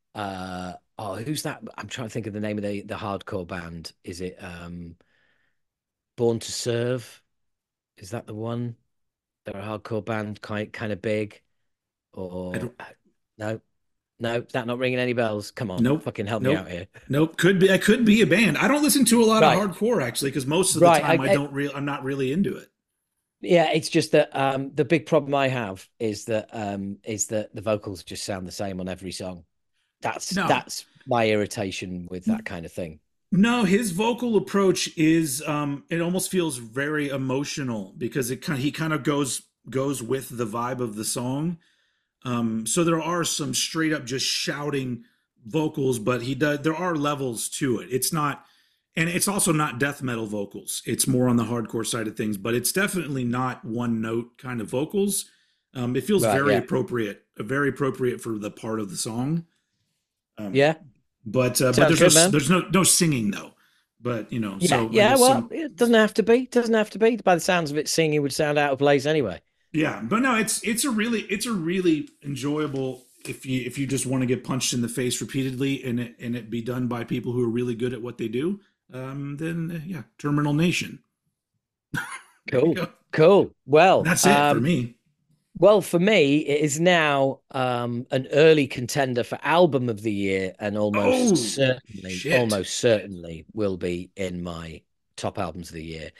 who's that? I'm trying to think of the name of the hardcore band. Is it Born to Serve? Is that the one? They're a hardcore band, kind of big. I Or don't. no, no, is that not ringing any bells? Come on, Nope. fucking help me Nope. out here. Nope. Could be. I could be a band. I don't listen to a lot of Right, hardcore actually, because most of the right. time I'm not really into it. Yeah, it's just that the big problem I have is that the vocals just sound the same on every song. No, That's my irritation with that kind of thing. no, his vocal approach is it almost feels very emotional because he kind of goes with the vibe of the song. So there are some straight up just shouting vocals, but he does there are levels to it. It's not, and it's also not death metal vocals. It's more on the hardcore side of things, but it's definitely not one note kind of vocals. It feels Right, yeah. very appropriate for the part of the song. Um, Yeah. but Sounds good, man. there's no singing though. But you know, Yeah, so I yeah, guess well, some it doesn't have to be. Doesn't have to be. By the sounds of it, singing would sound out of place anyway. yeah, but no, it's a really enjoyable if you just want to get punched in the face repeatedly and it be done by people who are really good at what they do. Then yeah, Terminal Nation. There you Cool. go. Cool. That's it for me. Well, for me, it is now an early contender for album of the year, and Oh shit! almost certainly will be in my top albums of the year.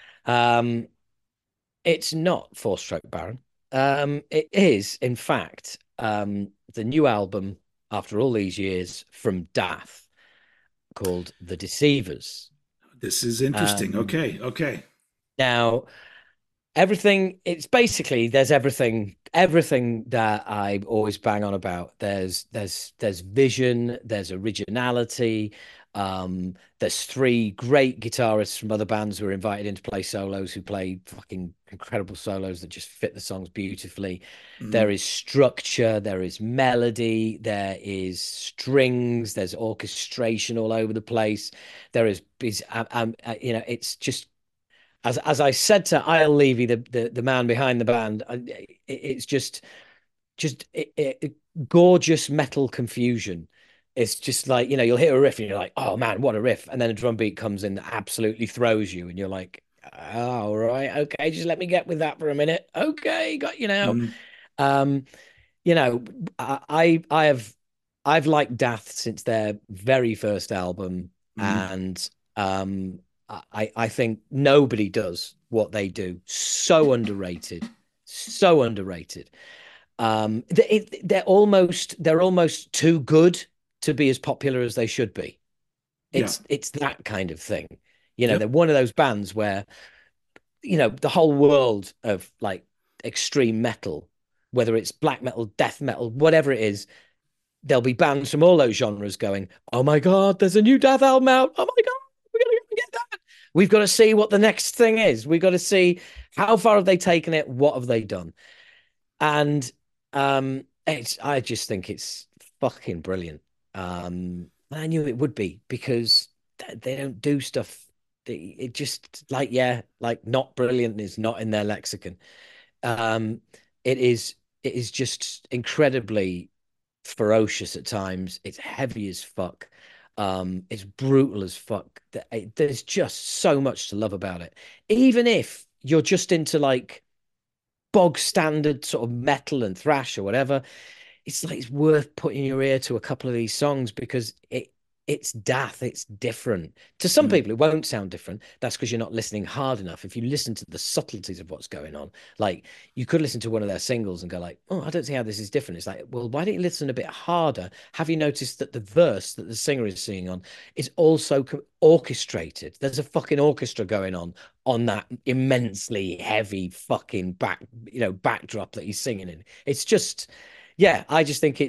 Um, it's not Four Stroke Baron. It is, in fact, the new album after all these years from Dath called The Deceivers. This is interesting. Um, Okay, okay. Now, everything, it's basically there's everything that I always bang on about. There's vision, there's originality. There's three great guitarists from other bands who are invited in to play solos who play fucking incredible solos that just fit the songs beautifully. There Mhm. is structure, there is melody, there is strings, there's orchestration all over the place. There is you know, it's just as I said to Isle Levy, the man behind the band, it's just gorgeous metal confusion. It's just like, you know, you'll hear a riff and you're like, oh man, what a riff. And then a drum beat comes in that absolutely throws you, and you're like, oh, right, okay, just let me get with that for a minute. Okay, got you now. Mhm. Um, you know, I've liked Dath since their very first album, Mhm. and I think nobody does what they do. So underrated, so underrated. They're almost too good to be as popular as they should be. Yeah. It's that kind of thing. You know, they're Yep. one of those bands where, you know, the whole world of like extreme metal, whether it's black metal, death metal, whatever it is, there'll be bands from all those genres going, "Oh my God, there's a new Death album out. Oh my God, we gotta go and get that. We've got to see what the next thing is. We've got to see how far have they taken it, what have they done." And I just think it's fucking brilliant. I knew it would be because they don't do stuff. It just like, yeah, like not brilliant is not in their lexicon. Um, it is it is just incredibly ferocious at times. It's heavy as fuck. It's brutal as fuck. There's just so much to love about it. Even if you're just into like bog standard sort of metal and thrash or whatever, it's like it's worth putting your ear to a couple of these songs because it's daft, it's different. To some Mhm. people, it won't sound different. That's because you're not listening hard enough. If you listen to the subtleties of what's going on, like you could listen to one of their singles and go like, "Oh, I don't see how this is different." It's like, well, why don't you listen a bit harder? Have you noticed that the verse that the singer is singing on is also orchestrated? There's a fucking orchestra going on that immensely heavy fucking backdrop that he's singing in. It's just, yeah, I just think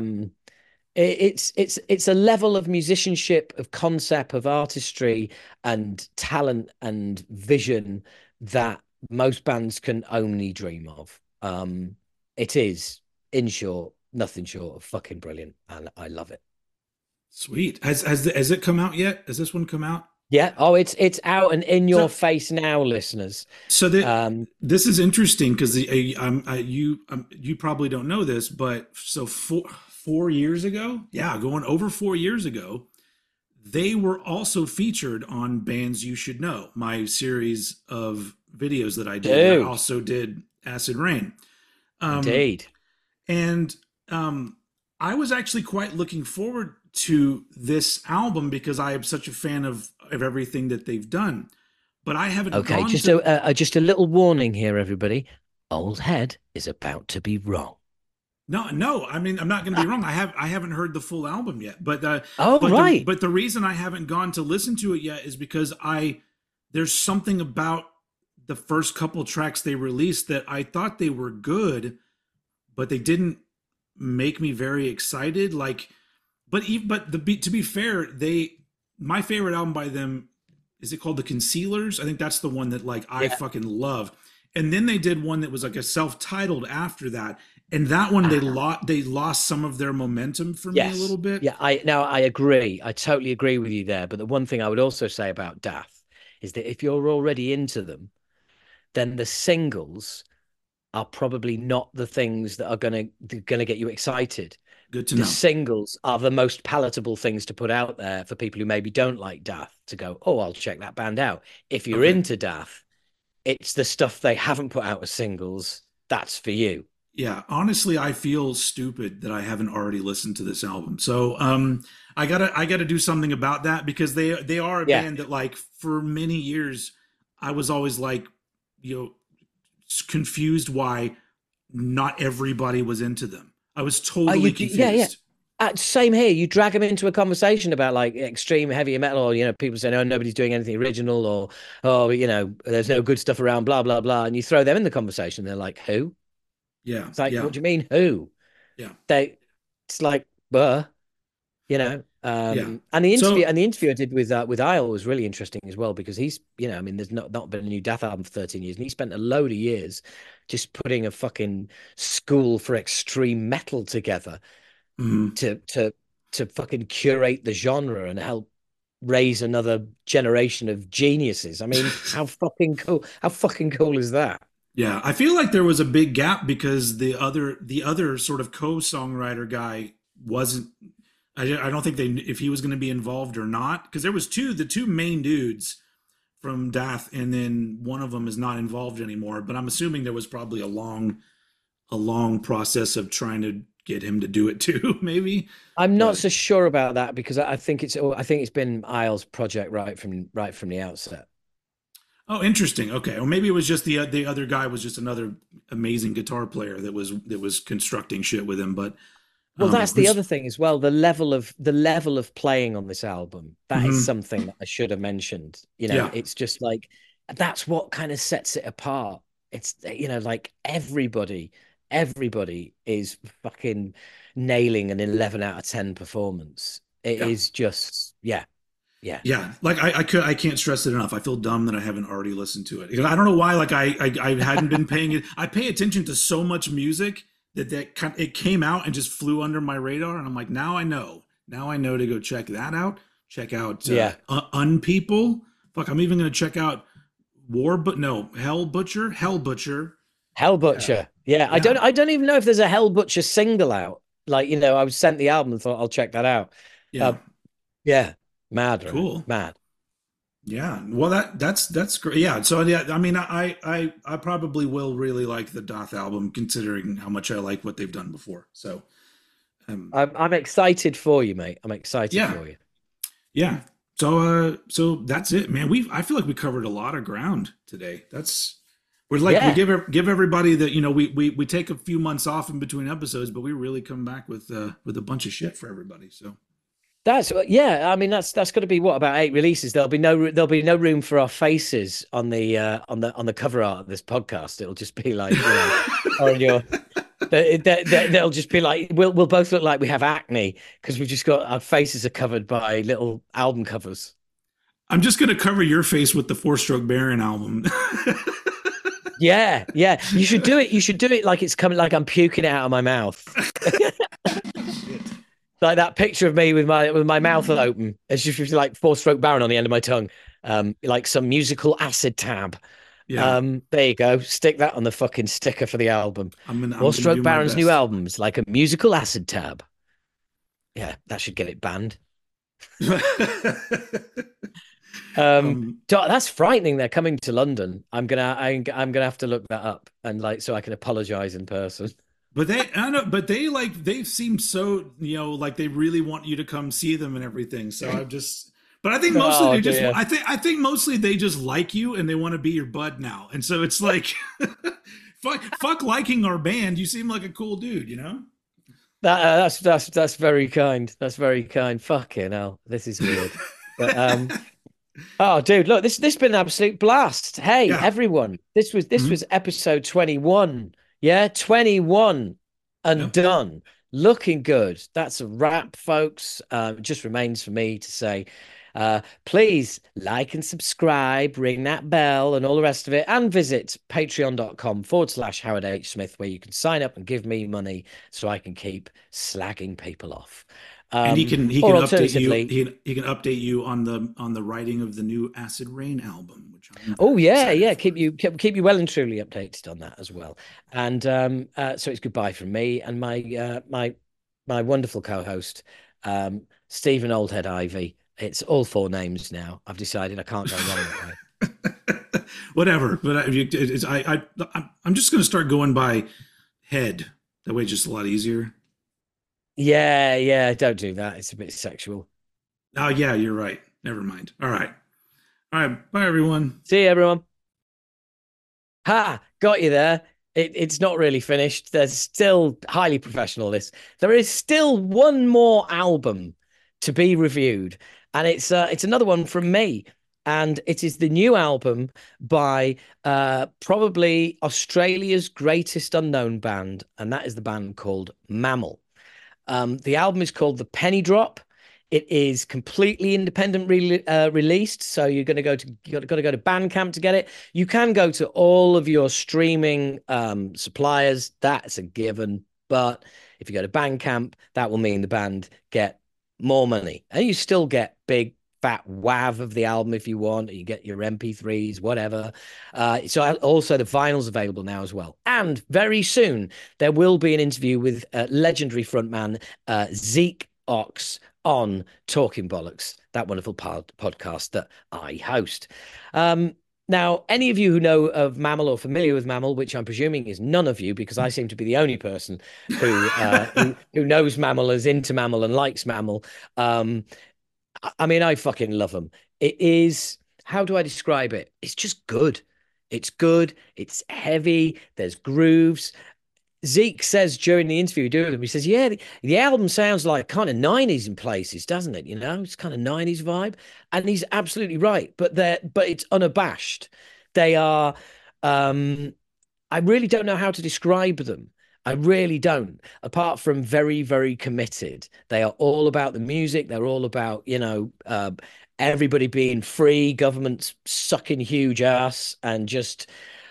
it's a level of musicianship, of concept, of artistry and talent and vision that most bands can only dream of. It is, in short, nothing short of fucking brilliant, and I love it. Sweet. Has it come out yet? Has this one come out? Yeah. Oh, it's out and in your So face now, listeners. so that Um, this is interesting because you probably don't know this, but so 4 years ago, yeah, going over 4 years ago, they were also featured on Bands You Should Know, my series of videos that I do, where I Dude, also did Acid Rain. Um, indeed. and I was actually quite looking forward to this album because I am such a fan of everything that they've done. but I haven't Okay, gone to. just a little warning here, everybody. Old head is about to be wrong. No, no. I mean, I'm not going to be wrong. I haven't heard the full album yet, Oh, right. but the reason I haven't gone to listen to it yet is because I there's something about the first couple tracks they released that I thought they were good, but they didn't make me very excited. Like, to be fair, they my favorite album by them, is it called The Concealers? I think that's the one that like I Yeah. fucking love. And then they did one that was like a self-titled after that, and that one they lost some of their momentum for me a Yes. little bit. Yeah, I agree. I totally agree with you there. But the one thing I would also say about Daft is that if you're already into them, then the singles are probably not the things that are gonna get you excited. Good to The know. singles are the most palatable things to put out there for people who maybe don't like Daft to go, oh, I'll check that band out. If you're Okay. into Daft, it's the stuff they haven't put out as singles. That's for you. Yeah, honestly, I feel stupid that I haven't already listened to this album. So, I gotta do something about that because they are a Yeah. band that like for many years I was always like, confused why not everybody was into them. I was Oh, totally yeah, yeah. confused. Same here. You drag them into a conversation about like extreme heavy metal, or people saying, "Oh, nobody's doing anything original," or "Oh, there's no good stuff around," blah blah blah, and you throw them in the conversation. They're like, "Who?" Yeah, It's like, yeah, "What do you mean, who?" yeah, It's like, "Buh," yeah. And the interview So, and the interview I did with Isle was really interesting as well because he's, I mean, there's not been a new Death album for 13 years, and he spent a load of years just putting a fucking school for extreme metal together mhm. to fucking curate the genre and help raise another generation of geniuses. I mean, how fucking cool! How fucking cool is that? Yeah, I feel like there was a big gap because the other sort of co-songwriter guy wasn't. I don't think they if he was going to be involved or not because there was the two main dudes from Dath, and then one of them is not involved anymore. But I'm assuming there was probably a long process of trying to get him to do it too, maybe. I'm not But so sure about that because I think it's been Isles' project right from the outset. oh, interesting. Okay, well maybe it was just the other guy was just another amazing guitar player that was constructing shit with him. But Well, that's the who's other thing as well. The level of playing on this album, that is mhm. something that I should have mentioned. Yeah, It's just like that's what kind of sets it apart. It's like everybody is fucking nailing an 11 out of 10 performance. It yeah. is just yeah. Yeah, like I can't stress it enough. I feel dumb that I haven't already listened to it. I don't know why. Like I hadn't been paying it. I pay attention to so much music it came out and just flew under my radar, and I'm like, now I know. Now I know to go check that out. Check out Yeah. Unpeople. Fuck, I'm even gonna check out Hell Butcher. Hell Butcher. Hell Yeah, Butcher. Yeah, yeah, I don't even know if there's a Hell Butcher single out. Like, I was sent the album and thought I'll check that out. Uh, yeah. yeah, mad, right? Cool. Mad. Yeah, well, that's great. Yeah, so yeah, I mean, I probably will really like the Doth album, considering how much I like what they've done before. So, um, I'm excited for you, mate. I'm excited yeah, for you. yeah. So that's it, man. I feel like we covered a lot of ground today. We're like we Yeah, give everybody that we take a few months off in between episodes, but we really come back with a bunch of shit for everybody. So yeah. I mean, that's got to be what, about 8 releases. There'll be no room for our faces on the on the cover art of this podcast. It'll just be like on your. They'll just be like we'll both look like we have acne because we've just got our faces are covered by little album covers. I'm just gonna cover your face with the Four Stroke Baron album. Yeah, yeah. You should do it. You should do it like it's coming, like I'm puking it out of my mouth. Like that picture of me with my mouth open. It's just like Four Stroke Baron on the end of my tongue. Like some musical acid tab. Yeah, There you go. Stick that on the fucking sticker for the album. I'm Four gonna Stroke do my Baron's new best. album is like a musical acid tab. Yeah, that should get it banned. um, That's frightening. They're coming to London. I'm gonna have to look that up and like so I can apologize in person. but I don't know, but they seem so like they really want you to come see them and everything. So I'm just But I think mostly Oh they just dear. I think mostly they just like you and they want to be your bud now. And so it's like fuck liking our band. You seem like a cool dude, you know? That's very kind. That's very kind. Fucking hell, this is weird. But oh, dude, look, this has been an absolute blast. Hey, Yeah. everyone, this Mhm. was episode 21. Yeah, 21 and Yep. done. Looking good. That's a wrap, folks. It just remains for me to say, please like and subscribe, ring that bell, and all the rest of it, and visit patreon.com/Howard H. Smith, where you can sign up and give me money so I can keep slagging people off. And he Or can update you. alternatively, He can update you on the writing of the new Acid Rain album, which I'm oh very yeah, excited yeah. for. Keep you well and truly updated on that as well. And so it's goodbye from me and my wonderful co-host, Stephen Oldhead Ivy. It's all four names now. I've decided I can't go wrong that way. Whatever, but I'm just gonna start going by head. That way, it's just a lot easier. Yeah, yeah. Don't do that. It's a bit sexual. Oh yeah, you're right. Never mind. All right. Bye everyone. See you, everyone. Ha! Got you there. It's not really finished. There's still highly professional. There is still one more album to be reviewed, and it's another one from me, and it is the new album by probably Australia's greatest unknown band, and that is the band called Mammal. The album is called The Penny Drop. It is completely independent released, so you're going to got to go to Bandcamp to get it. You can go to all of your streaming suppliers. That's a given. But if you go to Bandcamp, that will mean the band get more money, and you still get big fat wav of the album if you want. You get your MP3s, whatever. So also the vinyl's available now as well. And very soon there will be an interview with legendary frontman Zeke Ox on Talking Bollocks, that wonderful podcast that I host. Now, any of you who know of Mammal or familiar with Mammal, which I'm presuming is none of you, because I seem to be the only person who knows Mammal, is into Mammal, and likes Mammal. I mean, I fucking love them. It is, how do I describe it? It's just good. It's good. It's heavy. There's grooves. Zeke says during the interview we do with him, he says, yeah, the album sounds like kind of 90s in places, doesn't it? You know, it's kind of 90s vibe. And he's absolutely right. But it's unabashed. They are I really don't know how to describe them. I really don't. Apart from very, very committed. They are all about the music. They're all about, everybody being free, governments sucking huge ass, and just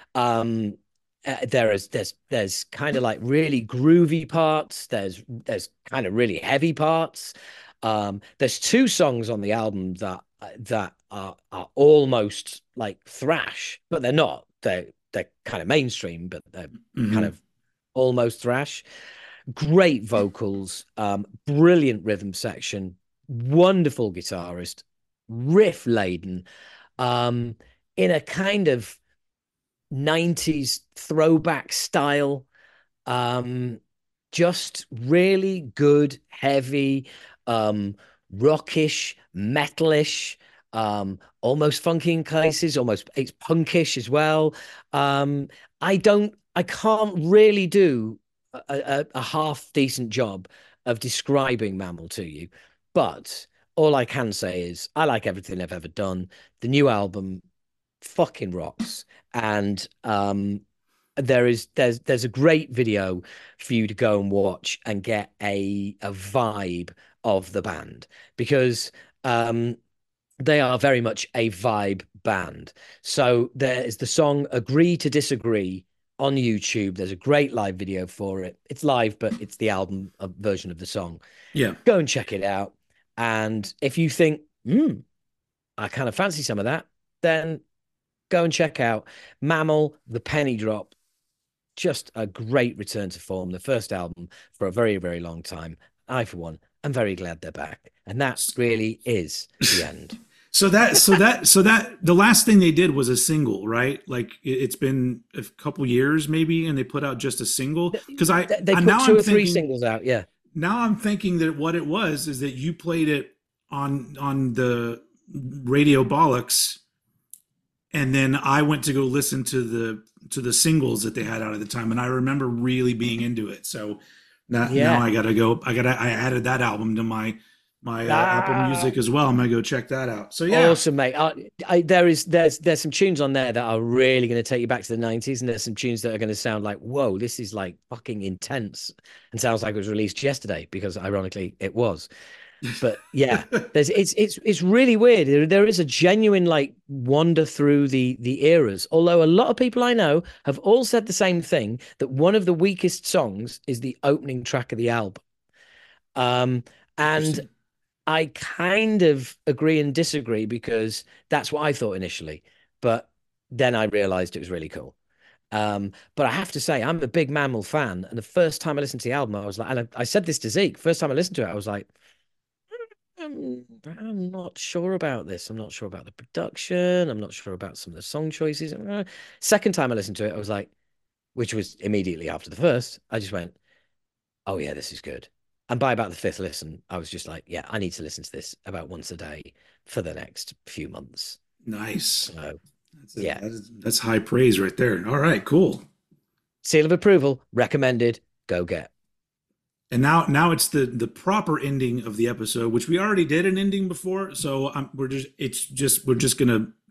there's kind of like really groovy parts. There's kind of really heavy parts. There's two songs on the album that are almost like thrash, but they're not. They're kind of mainstream, but they're kind Hmm. of almost thrash. Great vocals, brilliant rhythm section, wonderful guitarist, riff laden, um, in a kind of 90s throwback style. Um, just really good, heavy, um, rockish, metalish, almost funky in places, almost it's punkish as well. Um, I can't really do a half decent job of describing Mammal to you, but all I can say is I like everything I've ever done. The new album fucking rocks, and there's a great video for you to go and watch and get a vibe of the band, because they are very much a vibe band. So there is the song Agree to Disagree on YouTube. There's a great live video for it. It's live, but it's the album version of the song. Yeah. Go and check it out. And if you think, I kind of fancy some of that, then go and check out Mammal, The Penny Drop. Just a great return to form. The first album for a very, very long time. I, for one, am very glad they're back. And that really is the end. So that the last thing they did was a single, right? Like it's been a couple years maybe, and they put out just a single. Because They put now two I'm or three thinking singles out. Yeah. now I'm thinking that what it was is that you played it on the Radio Bollocks, and then I went to go listen to the singles that they had out at the time, and I remember really being into it. So now Yeah. I gotta go. I added that album to my Apple Ah, Music as well. I'm gonna go check that out. So yeah, awesome, mate. There's some tunes on there that are really going to take you back to the 90s, and there's some tunes that are going to sound like, whoa, this is like fucking intense, and sounds like it was released yesterday because ironically it was. But yeah, there's it's really weird. There is a genuine like wander through the eras. Although a lot of people I know have all said the same thing, that one of the weakest songs is the opening track of the album. Um, and interesting. I kind of agree and disagree because that's what I thought initially, but then I realized it was really cool. But I have to say, I'm a big Mammal fan, and the first time I listened to the album, I was like, and I said this to Zeke, first time I listened to it, I was like, I'm not sure about this. I'm not sure about the production. I'm not sure about some of the song choices. Second time I listened to it, I was like, which was immediately after the first, I just went, oh yeah, this is good. And by about the fifth listen, I was just like, yeah, I need to listen to this about once a day for the next few months. Nice. So yeah, That's high praise right there. All right, cool. seal of approval, recommended, go get. And now it's the proper ending of the episode, which we already did an ending before. So we're just gonna